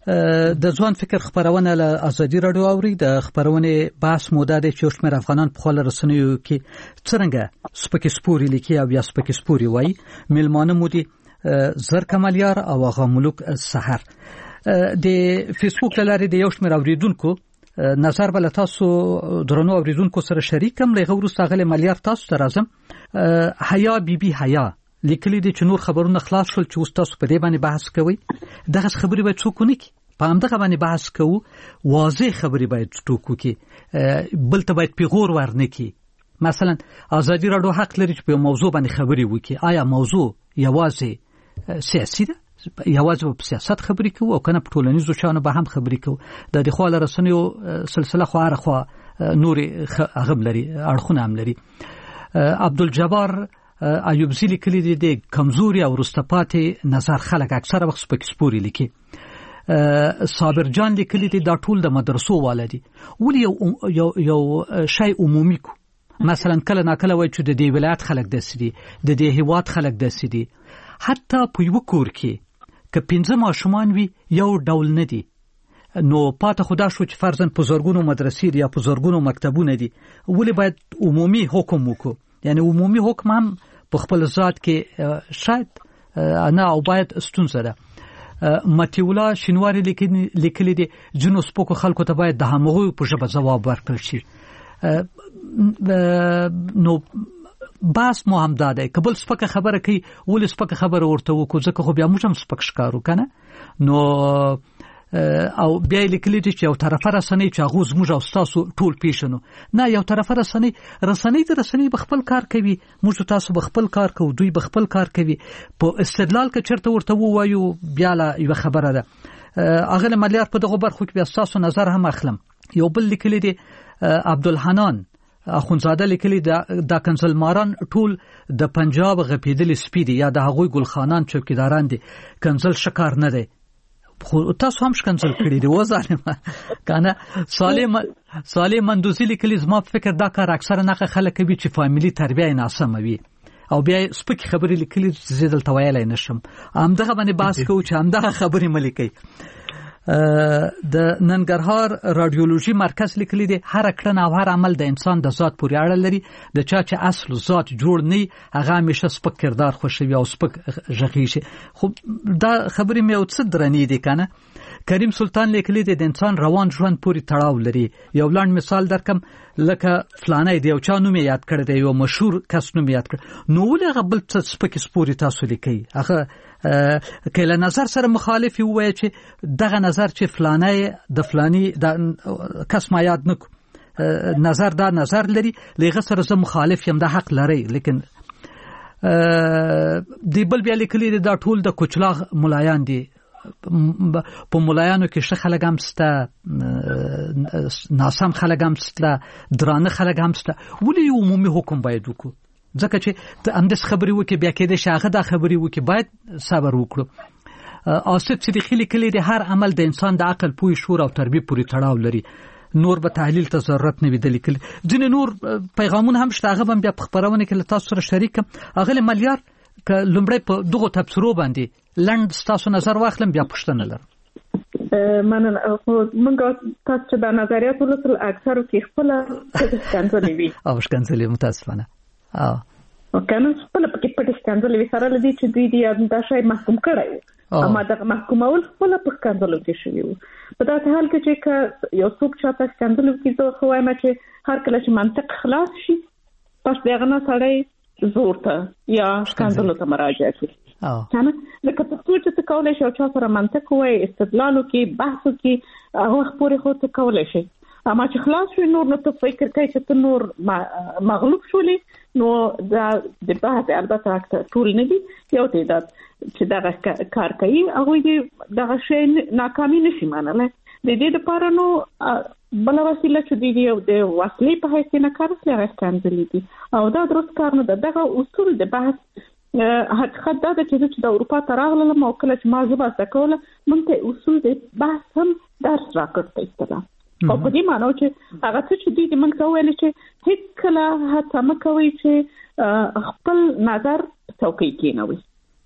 د ځوان فکر خبرونه له ازادي رادیو اوري د خبرونه بحث موده د چوشمر افغانان په خپل رسنیو کې څنګه سپکې سپوري لیکي او یا سپکې سپوري وای ملمانه مودي زر کمالیار او هغه ملک سحر د فیسبوک لاري د یوشمر اوریدونکو نظر بل تاسو درنو اوریدونکو سره شریکم لغه ورسته غل مالیار تاسو ته راځم حیا بی بی حیا لیکلي دي چې نور خبرونه خلاص شول چې تاسو په دې باندې بحث کوئ دغه خبرې باید څوک ونکړي په همدغه باندې بحث کوو واضح خبرې باید ټوکو کې بل ته باید پیغور ورنکړي مثلا ازادي رادیو حق لري چې په موضوع باندې خبرې وکړي آیا موضوع یوازې سیاسي ده یوازې په سیاست خبرې کوو او کنه په ټولنیزو شانو به هم خبرې کوو د دې خو رسنیو سلسله خو هر خو نور هغه لري اړخونه هم لري عبدالجبار ایوب زیلی کلی دی د کمزوري او رستپاتې نظر خلک اکثره وخت سپک سپوري لیکي صابر جان لیکلی دی دا ټول د مدرسو والدي ولې یو یو یو شی عمومي کو مثلا کله ناکله وای چې د دې ولایت خلک دسي دي د دې هیواد خلک دسي دي حتی په یو کور کې ک پنځه ماشومان وي یو ډول نه دي نو پاته خدا شو چې فرضاً په زورګونو مدرسې یا په زورګونو مکتبونه دي ولې باید عمومي حکم وکړو یعنی عمومي حکم هم په خپل ذات کې شاید انا او باید ستونزه ده متیولا شینواری لیکلي دي جنو سپوکو خلکو ته باید د همغو په ژبه ځواب ورکړل شي نو باس مو هم داده کبل سپکه خبره کوي ول سپکه خبره ورته وکړو ځکه خو بیا موږ هم سپک ښکارو کنه نو او بیا لیکلي دي چې یو طرفه رسنۍ چې هغه زموږ او تاسو ټول پیښنو نه یو طرفه رسنۍ رسنۍ د رسنۍ بخپل کار کوي موږ تاسو بخپل کار کوو دوی بخپل کار کوي په استدلال کې چرته ورته وایو بیا لا یو خبره ده هغه مليار په دغه برخو کې بیا تاسو نظر هم اخلم یو بل لیکلي دي عبدالحنان اخونزاده لیکلي د کنسل ماران ټول د پنجاب غپیدل سپیدي یا د هغوی ګلخانان چوکیداران دي کنسل شکار نه دی خو تاسو هم شکنځل کړی دی وځانه کنه سالم سالم مندوزی لیکلي زما فکر دا کار اکثره نه خلک کوي چې فامیلی تربیه ناسمه وي او بیا سپک خبرې لیکلي زیدل توایل نشم همدغه باندې باس کوو چې همدغه خبرې ملي کوي د ننګرهار رادیولوژي مرکز لیکلي دی هر کړنه او هر عمل د انسان د ذات پورې اړه لري د چا چې اصل ذات جوړ نه هغه همیشه سپک کردار خوشوي او سپک ژغي شي خو دا خبرې مې او څه درنې دي کنه کریم سلطان لیکلي دی د انسان روان ژوند پورې تړاو لري یو لاند مثال درکم لکه فلانه دی او چا نوم یاد کړی دی یو مشهور کس نوم یاد کړ نو ولې هغه بل څه سپک سپوري تاسو لیکي هغه کله نظر سره مخالف وي چې دغه نظر چې فلانه د فلانی د کس ما یاد نکو نظر دا نظر لري لغه سره زه مخالف یم د حق لري لیکن دی بل بیا لیکلي دا ټول د کوچلاغ ملایان دي په ملایانو کې ښه خلک هم سته ناسم خلک هم سته درانه خلک هم سته ولې عمومي حکم باید وکړو ځکه چې ته همداس خبرې وکړي بیا کېدای شي هغه دا خبرې وکړي باید صبر وکړو آصف صدیقي لیکلي دی هر عمل د انسان د عقل پوی شور او تربیه پورې تړاو لري نور به تحلیل ته ضرورت نه وي د لیکلي ځینې نور پیغامونه هم شته هغه هم بیا په خبرونه کې له تاسو سره شریکم هغه ملیار که لومړی په دغو تبصرو باندې لنډ ستاسو نظر واخلم بیا پوښتنه لرم مننه موږ تاسو چې دا نظریات ولوستل اکثرو کې خپل ښکنځلې وي او ښکنځلې متاسفانه او کنه خپل پکې پټ ښکنځلې وي سره لدی چې دوی دې دا شی محکوم کړی اما دا محکومول خپل په ښکنځلو کې شوی وو په داسې حال کې چې یو څوک چاته ښکنځلو کې زه خو وایم چې هر کله چې منطق خلاص شي پس دغه نه سړی زور ته یا ښکنځلو ته مراجعه کوي کنه لکه په څو چې کولای شي او چا سره منطق وایي استدلال وکړي بحث وکړي هغه خبرې خو ته کولای شي اما چې خلاص شي نور نو ته فکر کوي چې ته نور مغلوب شولې نو دا د بحث البته ټول نه دي یو تعداد چې دا کار کوي هغه دې دا شی ناکامي نشي مانله د دې لپاره نو بل وسیله چې دی د وسلې په حیث نه کار کوي هغه څنګه دي او دا درست کار نه ده دغه اصول د بحث حقیقت دا چې د اروپا ته راغلم او کله چې ما زبا سکوله مونږ ته اصول د بحث هم درس راکړ ایستله او په دې معنی چې هغه څه چې دی مونږ ته ویل چې هیڅ کله هڅه مکوئ چې خپل نظر څوکۍ کېنوي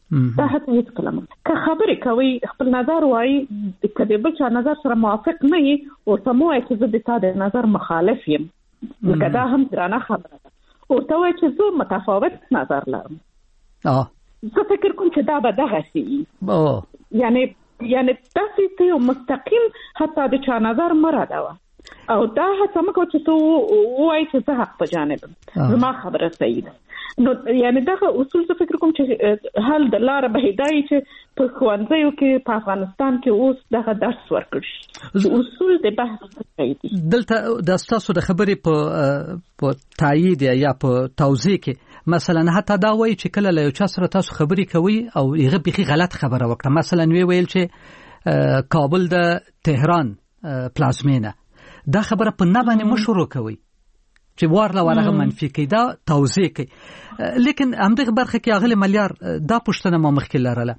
دا هڅه هیڅ کلمه که خبرې کوي خپل نظر وایي که د بل چا نظر سره موافق نه وي ورته مو وایي چې زه د تا د نظر مخالف یم لکه دا هم درانه خبره ده ورته وایي چې زه متفاوت نظر لرم زه فکر کوم چې دا به دغسې وي یعنی یعنی داسې ته یو مستقیم حتی د چا نظر مه ردوه او دا هڅه مه کوه چې ته ووایي چې زه حق په جانب یم زما خبره صحیح ده نو یعنی دغه اصول زه فکر کوم چې حل د لاره به هدایي چې په ښوونځیو کې په افغانستان کې اوس دغه درس ورکړ شي اصول د بحث ځای دي. دلته د ستاسو د خبرې په په تایید یا په توضیح کې مثلا حتی دا وایي چې کله له یو چا سره تاسو خبرې کوي او هغه بیخي غلط خبره وکړه مثلا وی ویل چې کابل د تهران پلازمینه دا خبره په نه باندې مو شروع کوي چې وارله ورغه منفي کوي دا توضیح کوي لیکن همدغه برخه کې اغله ملیار دا پښتنه ما مخکې لرله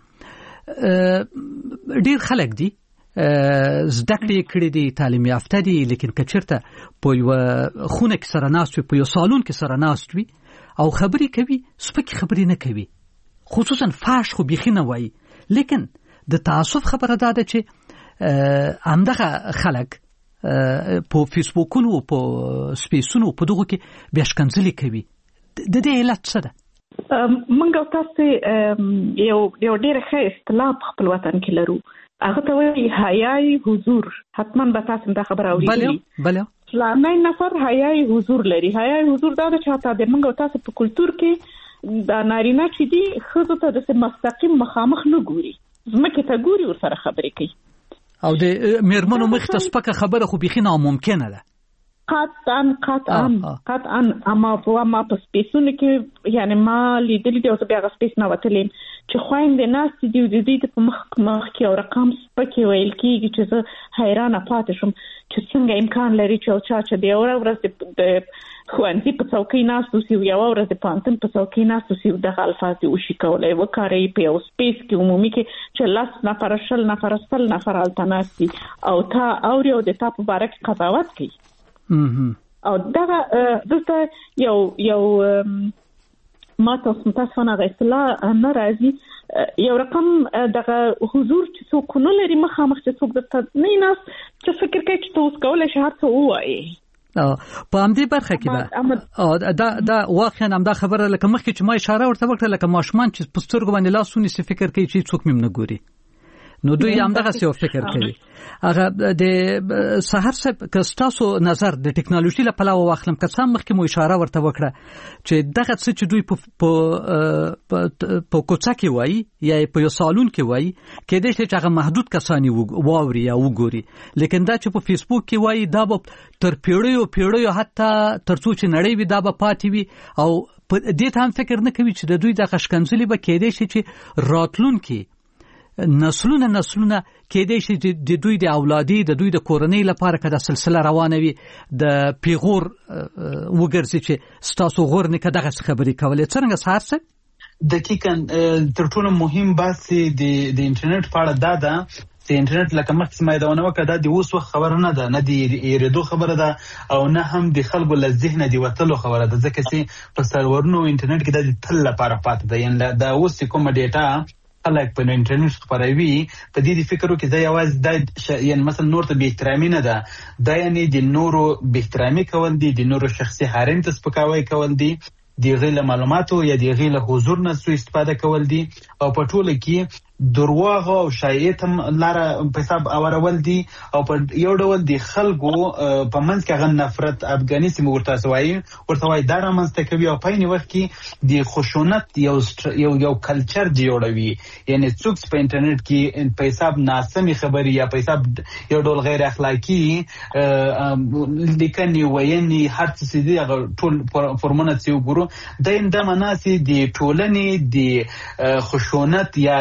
ډیر خلک دي زده کړې کړې دي تعلیم یافته دي لیکن کچرته په یو خونه کې سره ناست وي په یو سالون کې سره ناست وي او خبرې کوي سپکې خبرې نه کوي خصوصا فاش خو بیخي نه وایي لیکن د تعصب خبره دا ده چې همدغه خلک په فیسبوکونو او په سپیسونو په دغه کې بیا شکنځلې کوي د دې علت څه ده؟ موږ تاسو یو یو ډېر ښه اصطلاح په خپل وطن کې لرو هغه ته وایي حیاي حضور حتما به تاسو دا خبره اورېدلي بله بله فلانی نفر حیاي حضور لري حیاي حضور دا چې حتی د موږ تاسو په کلتور کې دا نارینه چې دي ښځو ته داسې مستقیم مخامخ نه ګوري ځمکې ته ګوري ورسره خبرې کوي او د میرمنو مخ ته سپکه خبره خو بیخي ناممکنه ده قطعا قطعا قطعا اما ما په سپیسونو کې یعنی ما لیدلې دی او بیا غو سپیس نه وتلم چې خويندې ناس دي د دې په مخ مخ کې او رقم سپکه ویل کیږي چې زه حیرانه پاتې شم چې څنګه امکان لري چې چا چې دی او ورځ د خوانتي په څوکۍ ناس دوی یو ورځ د پانتن په څوکۍ ناس دوی د الفاظ او شي کولای وکړي په یو سپیس کې عمومي کې چې لاس نفر شل نفر سل نفر التناسي او تا اوري او د تا په باره کې قضاوت کوي او دا دلته یو یو ما تاسو متاسفانه غیصله نه راځي یو رقم دغه حضور چې څوک نه لري مخامخ چې څوک د نه ناس چې فکر کوي چې تاسو کولای شئ هر څه ووایي په همدې برخه کې به دا دا واقعا هم دا خبره لکه مخکې چې ما اشاره ورته وکړه لکه ماشومان چې په سترګو باندې لاس ونیسي فکر کوي چې څوک مې نه ګوري نو دوی هم دغه څه فکر کوي هغه د سحر صاحب کستاسو نظر د ټکنالوژي له پلوه واخلم که څه مخکې مو اشاره ورته وکړه چې دغه څه چې دوی په په کوڅه کې وایي یا په یو سالون کې وایي کېدای شي چې هغه محدود کسانی واوري یا وګوري لیکن دا چې په فیسبوک کې وایي دا به تر پیړیو پیړیو حتی تر څو چې نړۍ وي دا به پاتې وي او په دې ته هم فکر نه کوي چې د دوی د غشکنځلې به کېدای شي چې راتلونکي نسلونه نسلونه کېدای شي د دوی د اولادي د دوی د کورنۍ لپاره کده سلسله روانه وي د پیغور وګرځي چې ستاسو غور نه کده خبرې کولې څنګه سهار څه دقیقاً تر ټولو مهم بحث د د انټرنیټ په اړه دا ده چې انټرنیټ لکه مخکې ما یادونه وکړه دا د اوس وخت خبره نه ده نه د یریدو خبره ده او نه هم د خلکو له ذهنه د وتلو خبره ده ځکه چې په سرورونو انټرنیټ کې د تل لپاره پاتې ده یعنی دا اوس کومه ډیټا خلک په انټرنیټ خبروي په دې فکرو کې دا یوازې د یعنی مثلا نور ته به احترامي نه ده دا یعنی د نورو به احترامي کول دي د نورو شخصي حریم ته سپکاوی کول دي د غیر معلوماتو یا د غیر حضور نه سوء استفاده کول دي او په ټوله کې درواغ او شایعات هم لاره په حساب اورول دي او په یو ډول د خلکو په منځ کې غن نفرت افغانستان ورته سوای ورته وای دا رامنځته کوي او په یوه وخت کې د خشونت یو یو یو کلچر جوړوي یعنی څوک په انټرنیټ کې په حساب ناسمي خبري یا په حساب یو ډول غیر اخلاقی لیکني ویني هر څه دي هغه ټول فرمونه چې وګورو د اندامه ناسي د ټولنې د خشونت یا د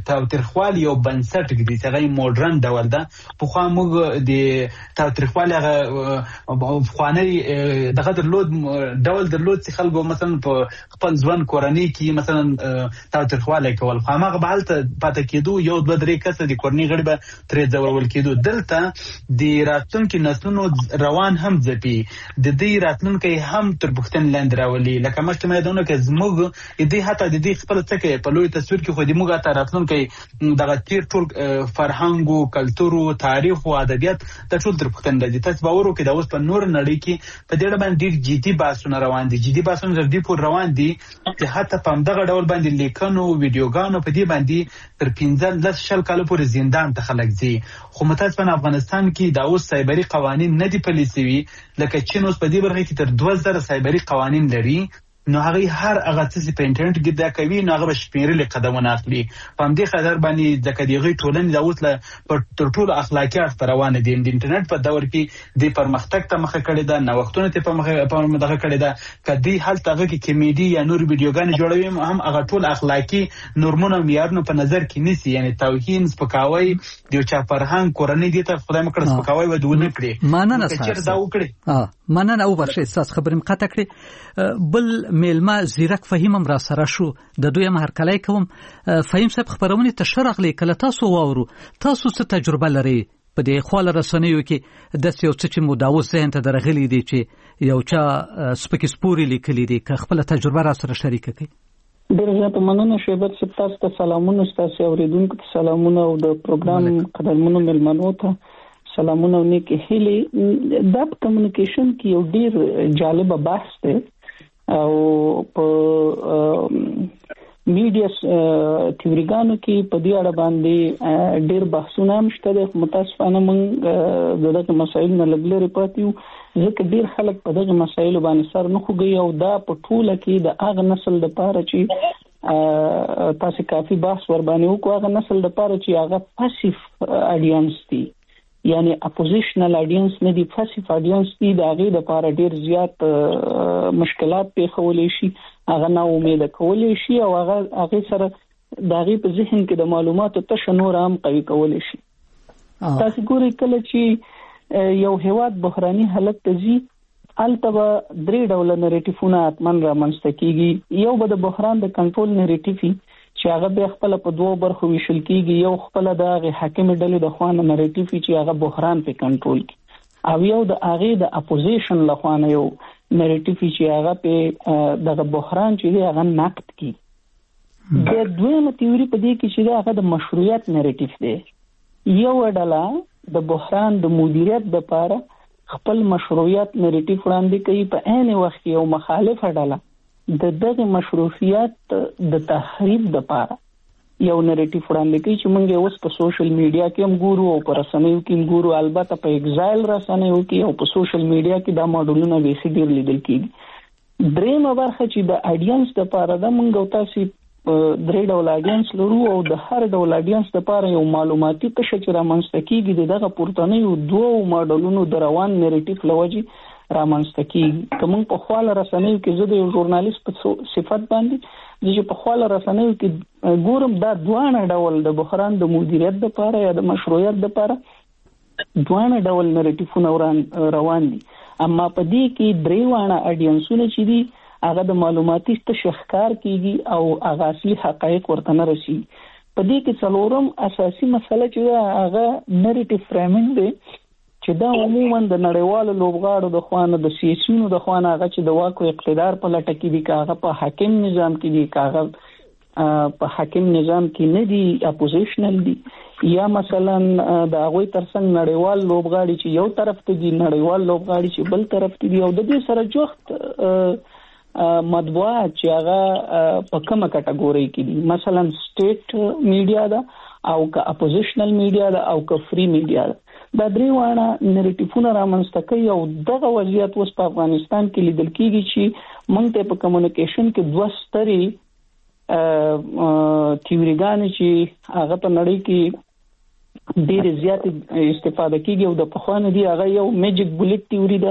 تاوتریخوالي یو بنسټ دی چې هغه موډرن ډول ده. پخوا موږ د تاوتریخوالي هغه خواني دغه درلود ډول درلود چې خلکو مثلا په خپل ځوان کورنۍ کې مثلا تاوتریخوالي کول، خو هغه به هلته پاتې کېدو، یو دوه درې کسه د کورنۍ غړي به ترې ځورول کېدو. دلته د راتلونکي نسلونو روان هم ځپي، د دې راتلونکي هم تر پوښتنې لاندې راولي. لکه مخکې مې یادونه کړه زموږ د دې حتی د دې خپل څه په لوی تصویر کې خو د موږ حتی راتلونکی دغه تیر ټول فرهنګ او کلتور او تاریخ او ادبیات د ټول تر پوښتنې لاندې. تاسو باور وکړئ دا اوس په نور نړۍ کې په دې اړه باندې ډېر جدي بحثونه روان دي، جدي بحثونه تر دې پورې روان دي چې حتی په همدغه ډول باندې لیکنو ویډیوګانو په دې باندې تر پنځه لس شل کاله پورې زندان ته خلک ځي. خو متاسفانه افغانستان کې دا اوس سایبري قوانین نه دي پلي سوي. لکه چین اوس په دې برخه کې تر دوه زره سایبري قوانین لري، نو هغه هر هغه څه په انټرنیټ کې دا کوي، نو هغه به شمیرلي قدمونه اخلي. په همدې خاطر باندې ځکه د هغوی ټولنې دا اوس له تر ټولو اخلاقي اړخ روانه دي. د انټرنیټ په دور کې د پرمختګ ته مخه کړې ده، نوښتونه ته په مخه دغه کړې ده. که دوی هلته هغه کې کمیډي یا نور ویډیوګانې جوړوي هم هغه ټول اخلاقي نورمونه او معیارونه په نظر کې نیسي. یعنی توهین، سپکاوی، د یو چا فرهنګ، کورنۍ دې ته خدای مه کړه سپکاوی ود ونه کړي. مننه سره دا وکړي. مننه او ورشه استاد خبرم قطع کړي. بل میلمه زیرک فهیم هم را سره شو، د دوی هم هرکلی کوم. فهیم صاحب خبرونه ته شرغلی کله تاسو واورو، تاسو څه تجربه لري په دې خواله رسنیو کې د یو څه چې مو دا اوس ذهن ته درغلي دي چې یو چا سپکې سپوري لیکلي دي، که خپل تجربه را سره شریک کړئ؟ ډېر زیات مننه شعبت صاحب، تاسو ته سلامونه، تاسو اوریدونکو ته سلامونه او د پروګرام قدرمنو ملمنو ته سلامونه او نیک هیلې. دا په کمیونیکیشن کې یو ډېر جالب بحث دی او په میډیا تیوریګانو کې په دې اړه باندې ډېر بحثونه هم شته دي. متاسفانه موږ دغه مسایل نه لږ لرې پاتې یو، ځکه ډېر خلک په دغه مسایلو باندې سر نه خوږوي او دا په ټوله کې د هغه نسل دپاره چې تاسو کافي بحث ور باندې وکړو، هغه نسل دپاره چې هغه پاسیف اډینس دي، یعنی اپوزیشنل اډینس نه دي، پاسیف اډینس دي. د هغې دپاره ډېر زیات مشکلات پیښولی شي، هغه نا امیده کولی شي او هغه هغې سره د هغې په ذهن کې د معلوماتو تشه نور هم قوي کولی شي. تاسو ګورئ کله چې یو هیواد بحراني حالت ته ځي، هلته به درې ډوله نریټیفونه حتماً رامنځته کېږي. یو به د بحران د کنټرول نریټیف وي چې هغه بیا خپل په دوه برخو ویشل کېږي. یو خپل د هغې حاکمې ډلې د خوا نه نریټیف وي چې هغه بحران په کنټرول کړي، او یو د هغې د اپوزیشن له خوا نه یو نریټیف وي چې هغه په دغه بحران چې دی هغه نقد کړي. د دویمه تیوري په دې کې چې دی هغه د مشروعیت نریټیف دی. یو ډله د بحران د مدیریت دپاره خپل مشروعیت نریټیف وړاندې کوي، په عین وخت کې یو مخالفه ډله د دغه مشروعیت د تخریب دپاره یو نریټیف وړاندې کوي چې موږ اوس په سوشل میډیا کې هم ګورو او په رسنیو کې هم ګورو، البته په ایگزایل رسنیو کې او په سوشل میډیا کې دا ماډلونه بیخي ډېر لیدل کېږي. درېیمه برخه چې د اډینس دپاره ده، موږ او تاسې درې ډول اډینس لرو او د هر ډول اډینس دپاره یو معلوماتي تشه چې رامنځته کېږي د دغه پورتنیو دوو ماډلونو د روان نریټیف له وجې رامنځته کېږي. که موږ په خواله رسنیو کې زه د یو ژورنالیست په صفت باندې زه چې په خواله رسنیو کې ګورم، دا دواړه ډول د بحران د مدیریت دپاره یا د مشروعیت دپاره دواړه ډول نریټیفونه روان دي. اما په دې کې درې واړه اډینسونه چې دي هغه د معلوماتي تشه ښکار کېږي او هغه اصلي حقایق ورته نه رسېږي. په دې کې څلورم اساسي مسله چې ده هغه نریټیف فرېمینګ دی، چې دا عموما د نړیوالو لوبغاړو د خوا نه، د سیاسیونو د خوا نه، هغه چې د واک او اقتدار په لټه کې دي، که هغه په حاکم نظام کې دي، که هغه په حاکم نظام کې نه دي، اپوزیشنل دي، یا مثلا د هغوی ترڅنګ نړیوال لوبغاړي چې یو طرف ته دي، نړیوال لوبغاړي چې بل طرف ته دي، او د دې سره جوخت مطبوعات چې هغه په کومه کټګورۍ کې دي، مثلا سټیټ میډیا ده او که اپوزیشنل میډیا ده او که فری میډیا ده. دا درې واړه نریټیفونه رامنځته کوي او دغه وضعیت اوس په افغانستان کې لیدل کېږي چې موږ ته په کمیونیکیشن کې دوه سترې تیوریګانې چې هغه په نړۍ کې ډېرې زیاتې استفاده کېږي او د پخوا نه دي، هغه یو میجیک بولټ تیوري ده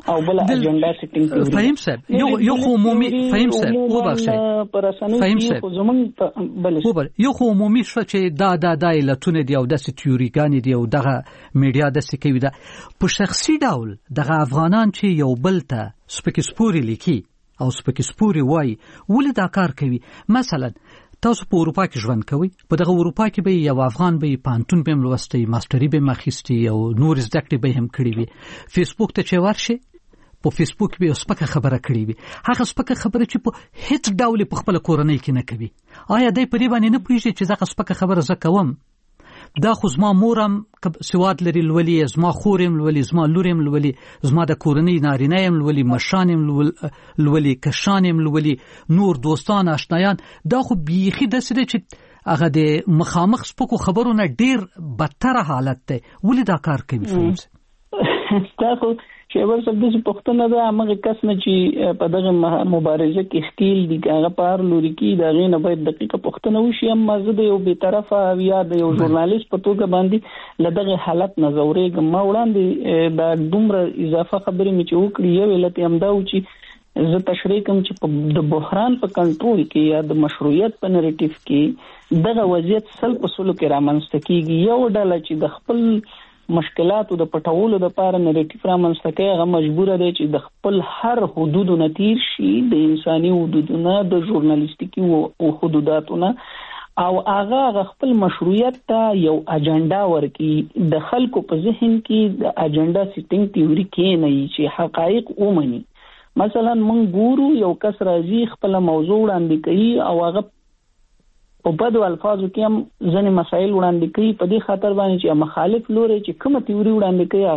او بل اجنډا سیټینګ تیوري. فهم صاحب یو یو عمومي فهم صاحب او بخښه پر اسانه خو زمون بل خبر یو عمومي شو چې دا دا د علتونه دی او د تیوریګان دی او دغه میډیا د سکوي دا په شخصي ډول دغه افغانان چې یو بل ته سپکسپوري لیکي او سپکسپوري وای ولې دا کار کوي. مثلا تاسو په اروپا کې ژوند کوئ، په دغه اروپا کې به یو افغان به پانتون به ملوستي، ماستری به مخېستي او نور زده کړې به هم کړې وي. فیسبوک ته چې ورشي په فیسبوک به سپکه خبره کړې وي، هغه سپکه خبره چې په هیڅ ډول په خپل کورنۍ کې نه کوي. آیا دای په دې باندې نه پوهیږي چې زه سپکه خبره زه کوم؟ دا خو زما مورم سواد لري لولي، زما خورم لولي، زما لورم لولي، زما د کورنۍ نارینه يم لولي، مشانم لولي، کشانم لولي، نور دوستان آشنایان. دا خو بیخي د سده چې هغه د مخامخ سپکو خبرونه ډیر بدتر حالت دی. ولې دا کار کوي فوز؟ دا خو چې ورسره د پښتنه ده هغه کس نه چې په دغه مبارزه کې خپل دي هغه پار لوري کې دا غینه باید دقیقه پښتنه وشي. اما زه د یو به طرفه یا د یو ژورنالیست په توګه باندې لدغه حالت نظرې ما وړاندې دا دومره اضافه خبرې مې چې وکړې یو علت هم دا و چې زه تشریح کوم چې په د بحران په کنټرول کې یا د مشروعیت په نریټیو کې دغه وضعیت سل په سلو کې رامنځته کیږي. یو ډله چې د خپل مشکلاتو د پټولو د پاره نریټیو رامنځته کوي هغه مجبور دی چې د خپل هر حدودو نتیر شي، د انساني حدودونو، د ژورنالیستیکي او حدوداتونو، او هغه خپل مشروعیت ته یو اجنډا ورکړي. د خلکو په ذهن کې د اجنډا سیټینګ تیوري کې نه چې حقایق ومني. مثلا مونږ ګورو یو کس راځي خپل موضوع وړاندې کوي او هغه په بدو الفاظو کې هم ځنې مسایل وړاندې کوي په دې خاطر باندې چې مخالف لوري چې کومه تیوري وړاندې کوي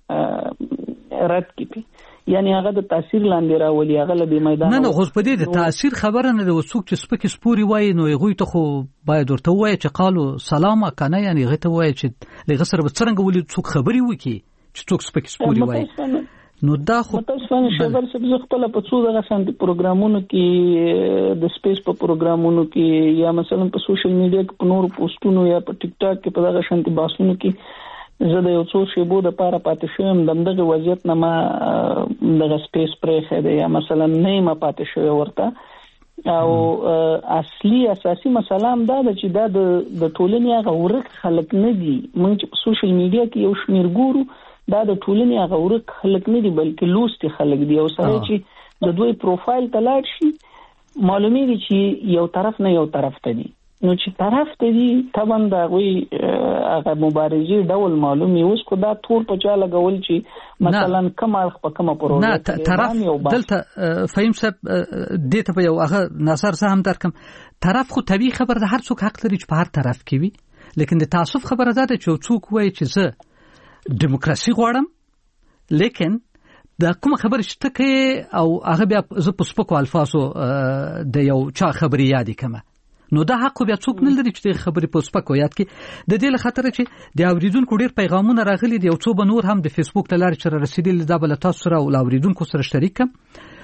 هغه رد کړي، یعنی هغه د تاثیر لاندې راولي، هغه له میدان نه نه غوښ په دې د تاثیر خبره نه د وسوک چې سپک سپوري وای نو هغه ته خو باید ورته وای چې قالو سلام کنه، یعنی هغه ته وای چې لږ سره به څنګه ولې څوک خبري وکي چې څوک سپک سپوري وای. نو دا خو متاسفانه شبر سبز خپل په څو دغه سنت پروګرامونو کې د سپیس په پروګرامونو کې یا مثلا په سوشل میډیا کې په نور پوسټونو یا په ټیک ټاک کې په دغه سنت باسونو کې زه د یو څو شیبو د پاره پاتې شوم دغه وضعیت نه ما دغه سپیس پرې خېده یا مثلا نه ما پاتې شوی ورته. او اصلي اساسي مسله هم دا چې دا د ټولنې هغه ورک خلک نه دي. موږ چې په سوشل میډیا کې یو شمیر ګورو دا د ټولنې هغه ورک خلک نه دي بلکې لوستي خلک دي. او سره چې د دوی پروفایل ته لاړ شي معلومیږي چې یو طرف نه یو طرف ته دي. نو چې طرف ته دي طبعا دا وی هغه مبارزي ډول معلومي اوس کو دا تور په چا لګول چې مثلا کمال په کومه پروژه نه طرف دلته فهم صاحب دې ته یو هغه نظر زه هم درکم. طرف خو طبيعي خبر ده، هر څوک حق لري چې په هر طرف کې وي، لیکن د تعصب خبره ده چې څوک وایي چې زه دیموکراسي غواړم لیکن دا کوم خبر شته کې او هغه بیا زه په سپکو الفاظو د یو چا خبري یادې کمه، نو دا حق بیا څوک نه لري چې خبرې په سپکو یاد کې. د دې له خاطر چې د اوریدونکو ډیر پیغامونه راغلي دي او څو بنور هم د فیسبوک ته لاري چې رسیدلي دا بل تاسو سره او اوریدونکو سره شریک کم.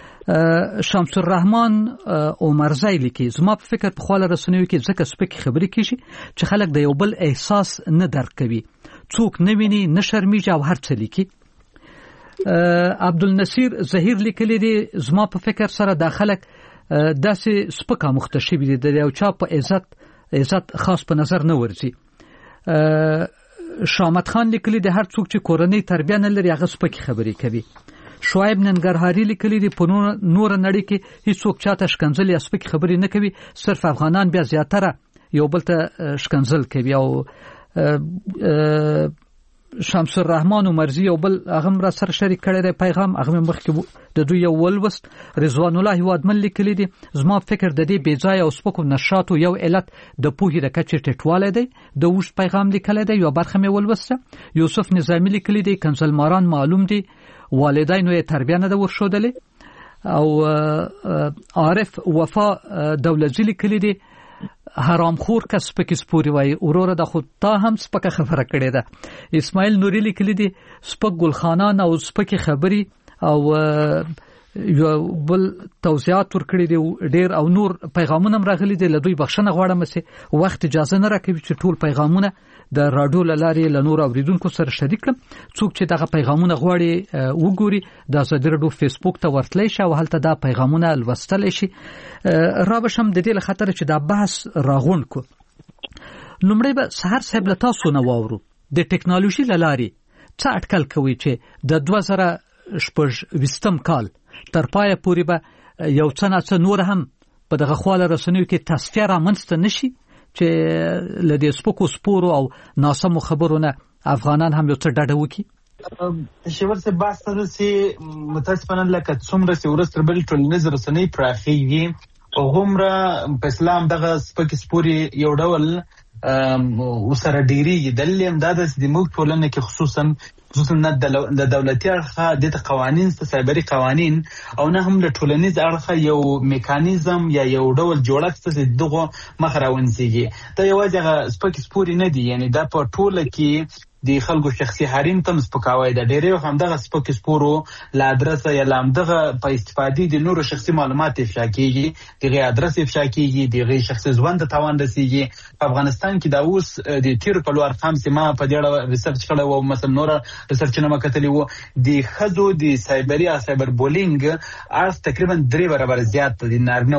شمس الرحمن عمرزی لیکي زما په فکر په خاله رسنیو کې ځکه سپک خبرې کیږي چې خلک د یو بل احساس نه درک کوي، څوک نه ویني نه شرمېږي او هر څه لیکي. عبدالنصیر ظهیر لیکلی دی زما په فکر سره دا خلک داسې سپکه مختشي دي د یو چا په عزت عزت خاص په نظر نه ورځي. شامت خان لیکلی دی هر څوک چې کورنۍ تربیه نه لري هغه سپکه خبرې کوي. شعیب ننګرهاري لیکلی دی په نور نړۍ کې هیڅوک چاته شکنځل یا سپکه خبرې نه کوي، صرف افغانان بیا زیاتره یو بل ته شکنځل کوي. او شمس الرحمن عمرزی یو بل هغه را سره شریک کړی دی پیغام، هغه مخکې د دوی یو ولوست. رضوان الله هوادمن لیکلی دی زما فکر د دې بیځای او سپکو نشاطو یو علت د پوهې د کچې ټیټوالی دی. د اوږد پیغام لیکلی دی یو برخه مې ولوسته. یوسف نظامی لیکلی دی کنزلماران معلوم دی والدینو یې تربیه نه ده ورښودلې. او عارف وفا دولتزی لیکلی دی حرام خور کس پکې سپوري وای اوروره د خود تا هم سپکه خبره کړې ده. اسماعیل نوری لیکلی دی سپک ګلخانان او سپکه خبري او یو بل توضیحات ورکړي دي ډیر او نور پیغامونه راغلي دي. له دوی بخښنه غواړم چې وخت اجازه نه راکوي چې ټول پیغامونه د رادیو لارې له نور اوریدونکو سره شریک کړم. څوک چې دغه پیغامونه غواړي وګوري د آزادي رادیو فیسبوک ته ورتلی شي او هلته دا پیغامونه لوستلی شي. را بشم د دې له خاطر چې دا بحث راغونډ کو. لومړی به سحر صاحب له تاسو نه واورو د ټکنالوژي له لارې څه اټکل کوي چې د دوه زره شپږ ویشتم کال تر پایه پورې به یو څه نه څه نور هم په دغه خواله رسنیو کې تصفیه رامنځته نشي چې له دې سپکو سپورو او ناسمو خبرو نه افغانان هم یو څه ډډه وکړي. شیور صاحب بحث ته چې متاسفانه لکه څومره چې ورځ تر بلې ټولنیز رسنۍ پراخېږي هغومره په اسلام دغه سپکې سپورې یو ډول وسره ډېرېږي. دلیل هم دا ده چې زموږ ټولنه کې خصوصا خصوصا نه د دولتي اړخه د قوانین سایبري قوانین او نه هم له ټولنیز اړخه یو میکانیزم یا یو ډول جوړښت چې دغه مخ راونځيږي. دا یوازې هغه سپکې سپورې نه دي، یعنی دا په ټوله کې د خلکو شخصي حریم تم سپکاوی ده. ډېری هم دغه سپکې سپورو له ادرسه یا لامدغه په استفادې د نورو شخصي معلومات افشا کیږي، دغه ادرس افشا کیږي، دغه شخصي ژوند ته تاوان رسیږي. په افغانستان کې دا اوس د تیر په لور خام سیمه په دې اړه ریسرچ کړی و، مثلا نور ریسرچ نه مکتلی و د خزو د سایبري او سایبر بولینګ ارز تقریبا درې برابر زیات دي نارینه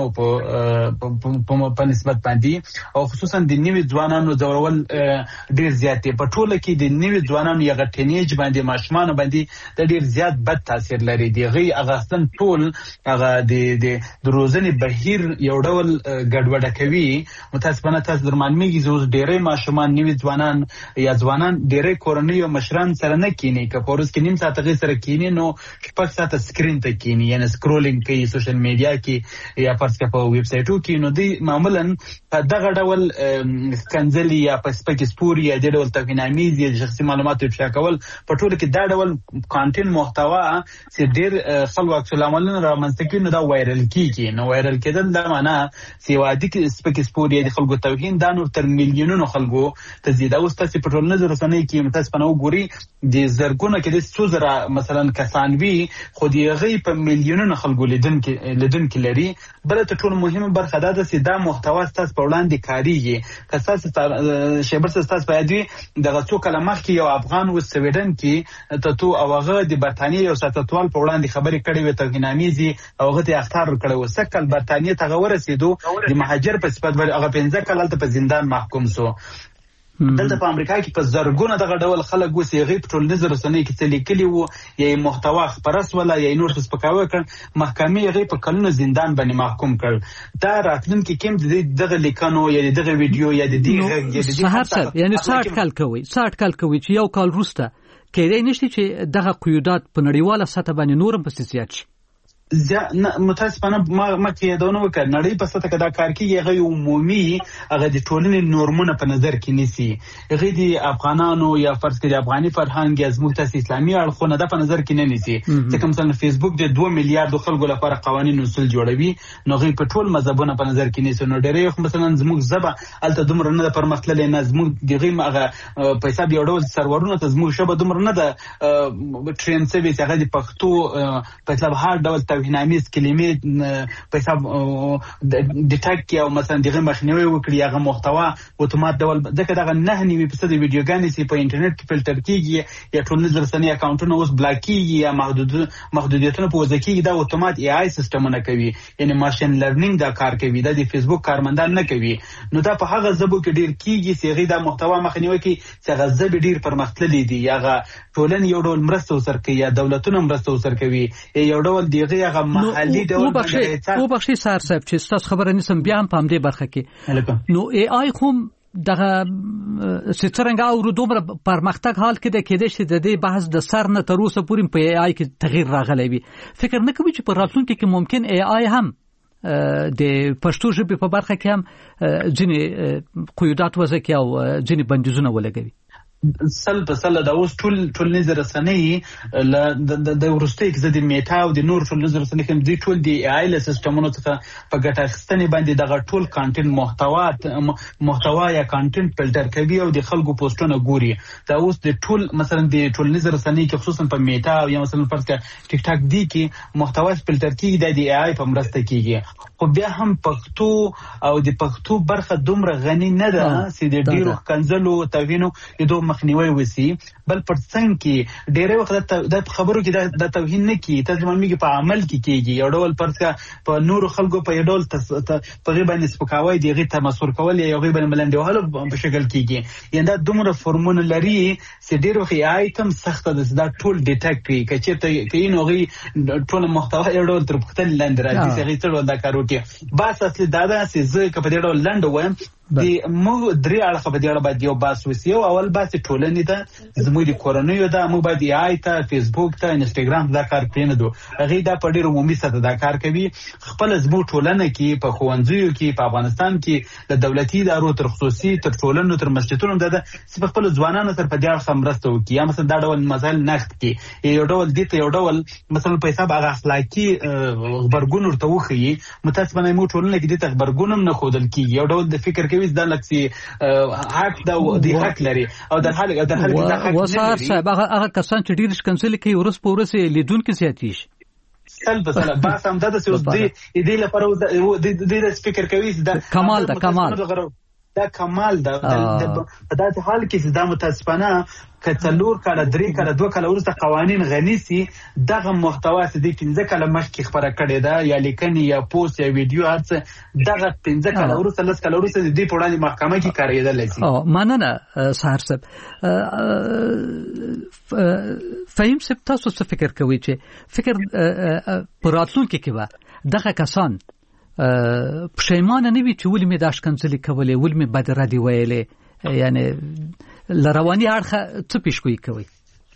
په په نسبت باندې، او خصوصا د نوي ځوانانو ځورول ډېر زیات دي. په ټوله کې د نوي ځوانانو یا ټینیج باندې ماشومان باندې د ډیر زیات بد تاثیر لري. دی غي اغاستن ټول هغه د د روزنې بهیر یو ډول ګډوډه کوي. متاسفانه تاسو درمانمیږي چې ډیرې ماشومان نوي ځوانان یا ځوانان ډیرې کورنۍ او مشران سره نه کینی، که پورس کې نیم ساعت غي سره کینی نو شپږ ساعت سکرین ته کینی، یعنی سکرولینګ کوي سوشل میډیا کې یا پرس کې په ویب سټو کې. نو دی معمولا دغه ډول کنځلي یا پسپک سپوري یا د ډول توهینامیز یا شخصي معلومات افشا کول په ټول کې دا ډول کانټینټ محتوا چې ډېر خلک عکس العملونه رامنځته کوي، نو دا وایرل کیږي. نو وایرل کېدل دا معنا چې وادي کې سپک سپوري د خلکو توهین دا نور تر میلیونونو خلکو ته زیاده اوس تاسو په ټولنیز رسنۍ کې متاسفانه وګوري د زرګونه کې د څو زره مثلا کسان وي خو دی غي په میلیونونو خلکو لیدن کې لیدن کې لري. بل ته ټول مهمه برخه دا ده چې دا محتوا تاسو په وړاندې کاریږي. که تاسو شیبر تاسو باید دغه څو کلمه کې یو افغان و سویډن کې ته تو او هغه د برتانیې یو ساتتوال په وړاندې خبرې کړې وې توهینامیزي او هغه ته اختار کړو و سکل برتانیې ته ورسېدو د مهاجر په صفت باندې هغه پنځه کال ته په زندان محکوم سو. دلته په امریکا کې په زرګونه دغه ډول خلک وسې غي په ټولنیز رسنۍ کې څه لیکلي وو یا محتوا خبرس ولا یا نور څه سپکاوي کړ، محکمې غي په کلونو زندان باندې محکوم کړ. دا راتلونکي کوم دغه لیکنو یا دغه ویډیو یا د دې صحت یعنی ساعت کال کوي ساعت کال کوي چې یو کال وروسته کېدای نشي چې دغه قیودات په نړیواله سطح باندې نورم پسې زیات شي. متاسفانه ما ما کې دا نو وکړ نړۍ په سطح کې دا کار کوي هغه عمومي هغه د ټولنې نورمونه په نظر کې نیسي. هغه د افغانانو یا فرض کړئ افغاني فرهنګ یا زموږ تاسو اسلامي اړخونه د په نظر کې نه نیسي. ځکه مثلا فیسبوک د دوه میلیارډ خلکو لپاره قوانين اصول جوړوي، نو غي په ټول مذهبونه په نظر کې نیسي. نو ډېر مثلا زموږ زبه الته دومره نه پرمختللې نه، زموږ دغه هغه په حساب یو ډول سرورونه ته زموږ شبه دومره نه ده ټرین سوي چې هغه د پښتو په حساب هر ډول توهینامیز کلمې په حساب ډیټیکټ یا مثلا دغه مخنیوي وکړي هغه محتوا اتومات ډول ځکه دغه نه نیوي په ستاسو ویډیوګانې چې په انټرنیټ کې فلټر کیږي یا ټولنیز رسنۍ اکاونټونه اوس بلاک کیږي یا محدود محدودیتونه په وځ کېږي، دا اتومات ای آی سیستمونه کوي، یعنی ماشین لرنینګ دا کار کوي، دا د فیسبوک کارمندان نه کوي. نو دا په هغه ژبو کې ډیر کیږي چې هغه دا محتوا مخنیوي کوي چې هغه ژبه ډیر پرمختللي دي، هغه ټولن یو ډول مرسته وسر کوي یا دولتونه مرسته وسر کوي، یو ډول دیغه هغه محلي ډول باندې او بخشي سار صاحب چې تاسو خبره نسم بیا هم پام دې برخه کې. نو ای آی کوم دغه سترنګ او دومره پرمختګ حال کې د کېدې چې د دې بحث د سر نه تر اوسه پورې په ای آی کې تغییر راغلی وي. فکر نه کوي چې په راتلونکي کې ممکن ای آی هم د پښتو ژبې په برخه کې هم ځینې قیودات وضع کوي او ځینې بندیزونه ولګوي؟ سل په سل دا اوس ټول ټولنیز رسنۍ ل د ورستۍ کې د میټا او د نور ټولنیز رسنۍ کوم دي ټول دی آی ل سیستمونو څخه په ګټه اخیستنې باندې دغه ټول کانټینټ محتوا محتوا یا کانټینټ فلټر کوي او د خلکو پوسټونه ګوري. دا اوس د ټول مثلا د ټولنیز رسنۍ کې خصوصا په میټا او یا مثلا فرض کړه ټیک ټاک دی کې محتوا فلټر کیږي د دی آی په مرسته کیږي. خو بیا هم پښتو او د پښتو برخه دومره غني نه ده چې د ډیرو کنځلو توهینو د دوه مخنیوي وسی، بل پر څنګه کې ډیره وخت د خبرو کې د توهین نه کی ترجمه میږي په عمل کې کیږي. یو ډول پرڅه په نورو خلکو په یو ډول په غیبه نسبکاوي دی غي تمسور کول یا غیبه ملنډوالو په شکل کیږي. یندا دومره فورمونه لري چې ډیرو خي آیتم سخت ده دا ټول ډیټیکټ کړي کچې ته کینو غي ټول محتوا یو ډول تر پختل لاندې راځي چې غي څه دا کاروټي بس اصلي دا ده چې زه کپه ډیرو لاندې وایم دی مو درې اړخه په دې اړه باندې یو باس وسی او اول باس ټولنې ته زموږ د کورنۍ دا مو باندې آی ته فیسبوک ته انستګرام دا کار پرې نه دو هغه دا په ډیرو عمومي سطح دا کار کوي. خپل زموږ ټولنه کې په خوندزیو کې په افغانستان کې د دولتي ادارو تر خصوصي تر ټولنو تر مسجدونو د خپل ځوانانو تر په دې اړه مرسته وکړي. یا مثلا دا ډول مسایل نخت کې یو ډول دي ته یو ډول مثلا په حساب هغه اخلاقی خبرګون ورته وخی متاسفانه مو ټولنه کې د خبرګونم نه خودل کیږي. یو ډول د فکر کوي دا لکه حق دا دی حق لري او د حال د حال د حق وسار صاحب هغه کسان چې ډیر کنسل کوي ورس پورسه لیدونکو زیاتیش سل بسله بس هم دا د اوس دی دې لپاره د دې فکر کوي دا کمال دا کمال دا کمال دا په داسې حال کې چې دا متاسفانه کڅلور کاله درې کاله دوه کاله وروسته قوانین غني سي دغه محتوا چې د پنځه کاله مخکې خبره کړې ده یا لیکنې یا پوسټ یا ویډیو هرڅه دغه پنځه کاله وروسته لس کاله وروسته د دې په وړاندې محکمه کې کارېدلی شي. او مننه سهار صاحب. فهیم صاحب تاسو څه فکر کوئ چې فکر په راتلونکي کې به دغه کسان پښیمانه نه وي چې ولې مې داش کنځلې کولې ولې مې بد ردی ویلې یعنی لرواني اړخه څه پیشګویي کوي؟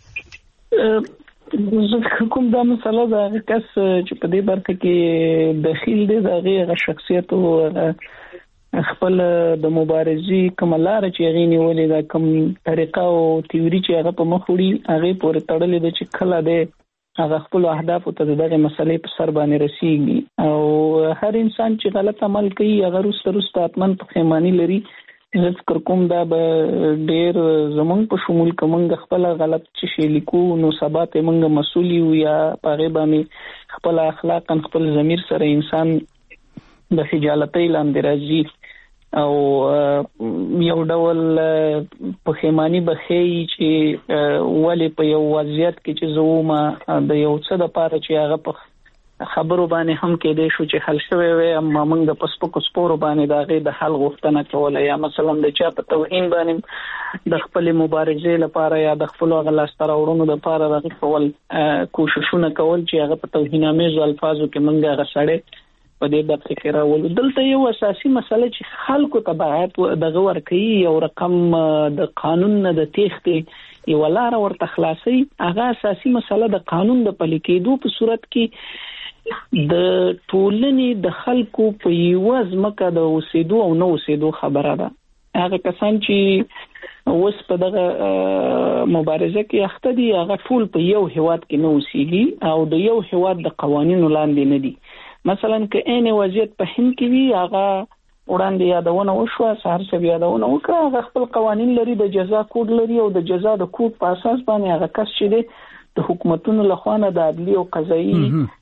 زه کوم دا مسله دا کس چې په دې برخه کې دخیل دی دا غیر شخصیت او خپل د مبارزي کوم لار چې غینی ولې دا کوم طریقه او تیوري چې هغه په مخ وړي هغه پورې تړلې ده چې کله ده هغه خپل اهداف ته دغه مسلې په سر باندې رسیږي او هر انسان چې غلط عمل کوي هغه روسته روسته اتمن پښیمانی لري. زه فکر کوم دا به ډېر زمونږ په شمول کومنګ خپل غلط چې شي لیکو نو سبا ته موږ مسؤل یو یا پاره باندې خپل اخلاق خپل ضمیر سره انسان د خجالتۍ لاندې راځي او یو ډول پښیمانی بخي چې ولې په یو وضعیت کې چې زوما د یو څه د پاره چې هغه په خبرو باندې هم کې دی شو چې حل شوی وي اما موږ د پسپکو سپورو باندې دا غي د حل غوښتنه کوله یا مثلا د چا په توهین باندې د خپل مبارزې لپاره یا د خپل غلاستر اورونو د لپاره د خپل کوششونه کول چې هغه په توهینامه الفاظو کې موږ هغه سړی په دې د فکر راول. دلته یو اساسي مسله چې خلکو تبعات دغه ورکي یو رقم د قانون نه د تېختې یو لار ورته خلاصي هغه اساسي مسله د قانون د پلي کېدو په صورت کې د ټولنې د خلکو په یو ځمکه د اوسېدو او نو اوسېدو خبره ده. هغه کسان چې اوس په دغه مبارزه کې اخته دي هغه ټول په یو هیواد کې نو اوسېږي او د یو هیواد د قوانینو لاندې نه دي. مثلا که عین وضعیت په هند کې وي هغه وړاندې یادونه وشوه سهار صاحب یادونه وکړه هغه خپل قوانین لري د جزا کوډ لري او د جزا د کوډ په اساس باندې هغه کس چې دی د حکومتونو لخوا نه د عدلي او قضایي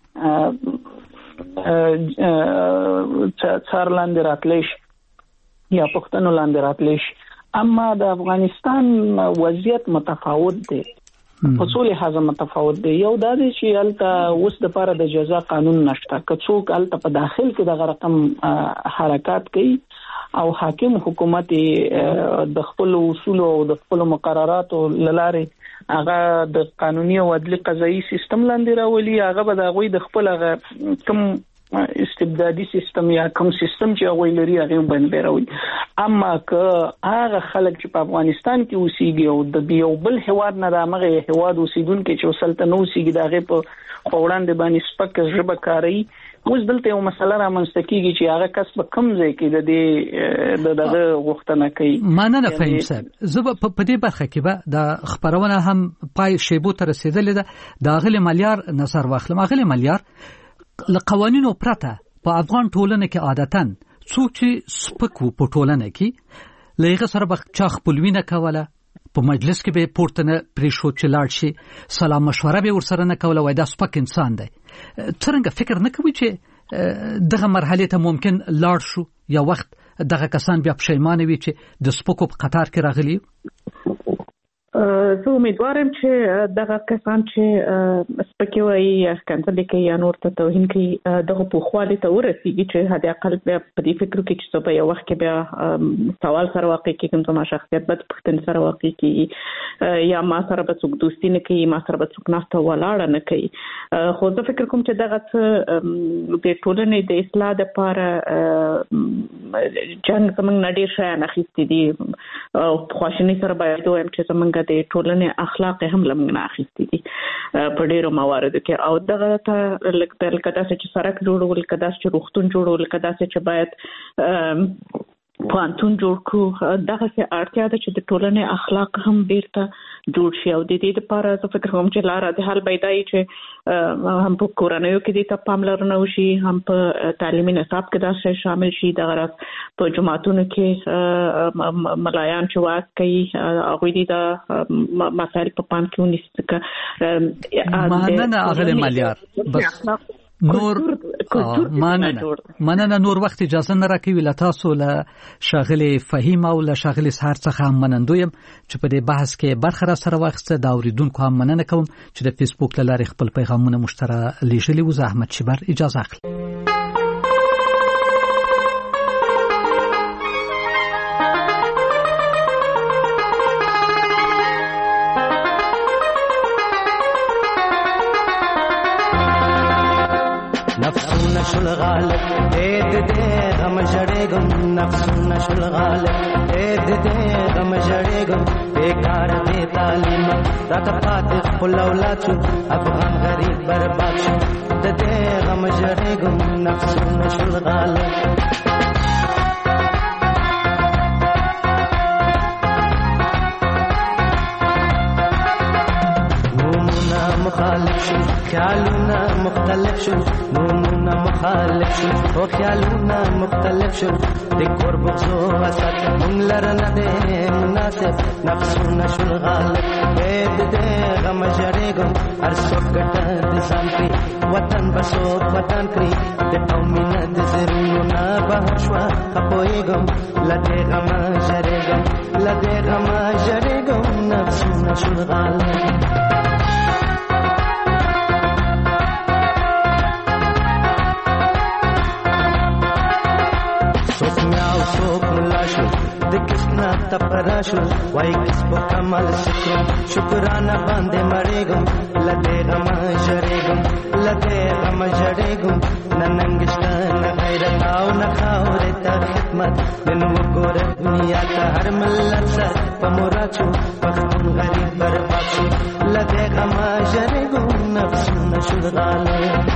څار لاندې راتلی شي یا پښتنو لاندې راتلی شي. اما د افغانستان وضعیت متفاوت دی په څو لحاظه متفاوت دی. یو دا دی چې هلته اوس د پاره د جزا قانون نشته که څوک هلته په داخل کې دغه رقم حرکات کوي او حاکم حکومت د خپل اصول او د خپل مقرراتو لاره هغه د قانوني او عدلي قضایي سیستم لاندې راولي هغه به د غوي د خپل کوم استبدادي سیستم یا کوم سیستم چې هغه لري هغه باندې راوي. اما که هغه خلک چې په افغانستان کې اوسېږي او د یو بل هواد نه دغه هواد اوسیدونکو چې وسلته نو اوسېږي دغه په وړاندې باندې سپک ژبه کاروي، اوس دلته یو مسله رامنځته کیږي چې هغه کس په کم ځای کې د دې د دغه غوښتنه کوي. مننه فهیم صاحب. زه په دې برخه کې به د خبرونه هم پای شیبو ته رسیدلې ده. د اغلی ملیار نظر واخلم. اغلی ملیار له قوانینو پرته په افغان ټولنه کې عادتاً څوک چې سپک وو په ټولنه کې لږه سره به چا خپلوینه کوله، په مجلس کې به پورته نه پریښود چې لاړ شي، سلام مشوره به ورسره نه کوله، وای دا سپک انسان دی. څنګه فکر نه کوي چې دغه مرحله ته ممکن لاړ شو یا وخت دغه کسان بیا پښیمانه وي چې د سپکو په قطار کې راغلي؟ زه امیدوارم چې دغه کسان چې سپکې وایي یا ښکنځلې کوي یا نور ته توهین کوي دغه پوخوالي ته ورسېږي چې حد اقل بیا په دې فکر کې چې په یو وخت کې بیا سوال سره واقع کېږم زما شخصیت به پوښتنې سره واقع کېږي یا ما سره به څوک دوستي نه کوي، ما سره به څوک ناسته ولاړه نه کوي. خو زه فکر کوم چې دغه څه د ټولنې د اصلاح دپاره جنګ زموږ نه ډېر شیان اخیستي دي او خواشینۍ سره باید ووایم چې زموږ د ټولنې اخلاق هم لمن اخیستي دي په ډیرو مواردو کې. او دغه ته لکه داسې چې سړک جوړول، لکه داسې چې روغتون جوړول، لکه داسې چې باید پوهنتون جوړ کړو، دغسې اړتیا ده چې د ټولنې اخلاق هم بیرته جوړ شي. او د دې لپاره زه فکر کوم چې لاره د حل به دا وي چې هم په کورنیو کې دې ته پاملرنه وشي، هم په تعلیمي نصاب کې دا شی شامل شي. دغه راز په جماعتونو کې ملایان چې واعظ کوي هغوی دې دا مسایل په پام کې ونیسي. مننه اغلی ملیار. بس نور مننه مننه نور وخت اجازه نه راکوي. له تاسو له شاغلي فهیم او له شاغلي سهار څخه هم منندویم چې په دې بحث کې برخه را سره واخیسته. دا اوریدونکو هم مننه کوم چې د فیسبوک له لارې خپل پیغامونه مشترک لیږلي وو. زه احمد شبر اجازه اخلم. نشل غالب دید دے غم جڑے گم، نفس نشل غالب دید دے غم جڑے گم، بیکار دے تعلیم راتا پاتق پل اولاد شو، افغان غریب برباد شو، دے غم جڑے گم، نفس نشل غالب. مخالف شو خیالونا مختلف شو، نونونا مخالف شو او خیالونا مختلف شو، دی کور بغزو وسط من لرنا دے مناسب، نفسونا شو الغالب بید دے غم جڑیگم، ہر سوک گٹا دزام کری وطن بسوک وطن کری، دی قومینا دزرونونا بہشوا خپوئیگم، لدے غم جڑیگم لدے غم جڑیگم، نفسونا شو الغالب. سوک ملا شو دکسنا تپرا شو، وائی کس کو کمال سکرم، شکرانہ باندے مرے گم، لدے غم جڑے گم لدے غم جڑے گم، نہ ننگشتا نہ غیرت آو نہ خاورتا خدمت، من وکور دنیا تا ہر ملت سر پمورا چھو، پختون غریب برباد شو، لدے غم جڑے گم، نفس نشد غالب.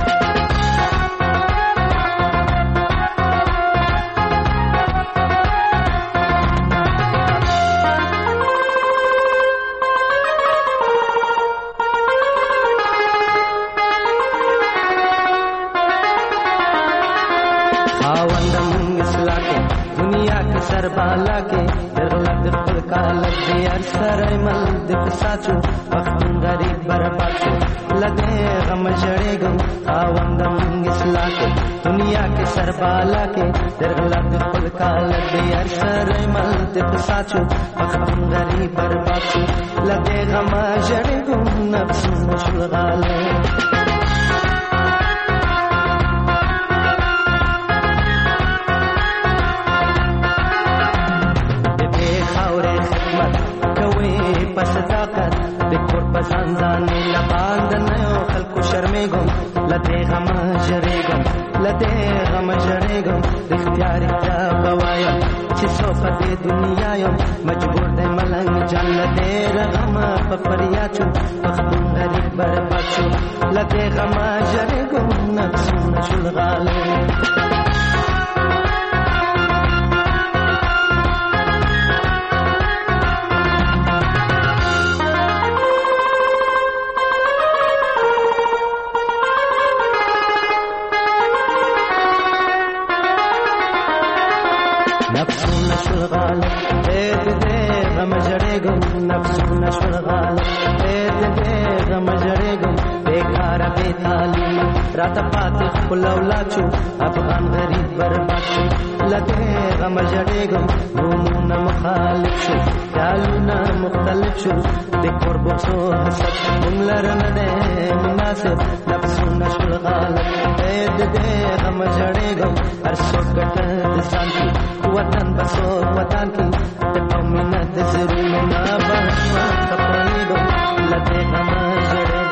سر بالا کے درلد خل کا لگ دیا سر مل دک ساچو، وقت غریب برباد شو، لدے غم جڑے گم، خاوندم اصلاح کے دنیا کے سر بالا کے درلد خل کا لگ دیا سر مل دک ساچو، وقت غریب برباد شو، لدے غم جڑے گم، نفس نشل غالب. صداقت د کور په ځان ځان لباند نه خلق کو شرمېږم لته غم ژړېږم لته غم ژړېږم اختیار اختیا بوایم چې څو په دې دنیا یم مجبور دی ملنګ جان لته غم په فریاد شو پښتون غریب برباد شو لته غم ژړېږم نفسونه شول غالب نفسونه شول غالب دې دې غم ژړېږم نفسونه شول غالب دې دې غم ژړېږم بیکار بې تعلیم راته پاتې خپل اولاد شو افغان غریب برباد شو لته غم ژړېږم نومونه مخالف شو خیالونه مختلف شو د کور بوکسو حسد موږ لره نه دی مناسب نفسونه شول غالب دې دې غم ژړېږم هر څوک ګټه د ځان کې وطن بسو وطن کی ته مینه د زړونو نه بهر خپلېږم لته غم ژړېږم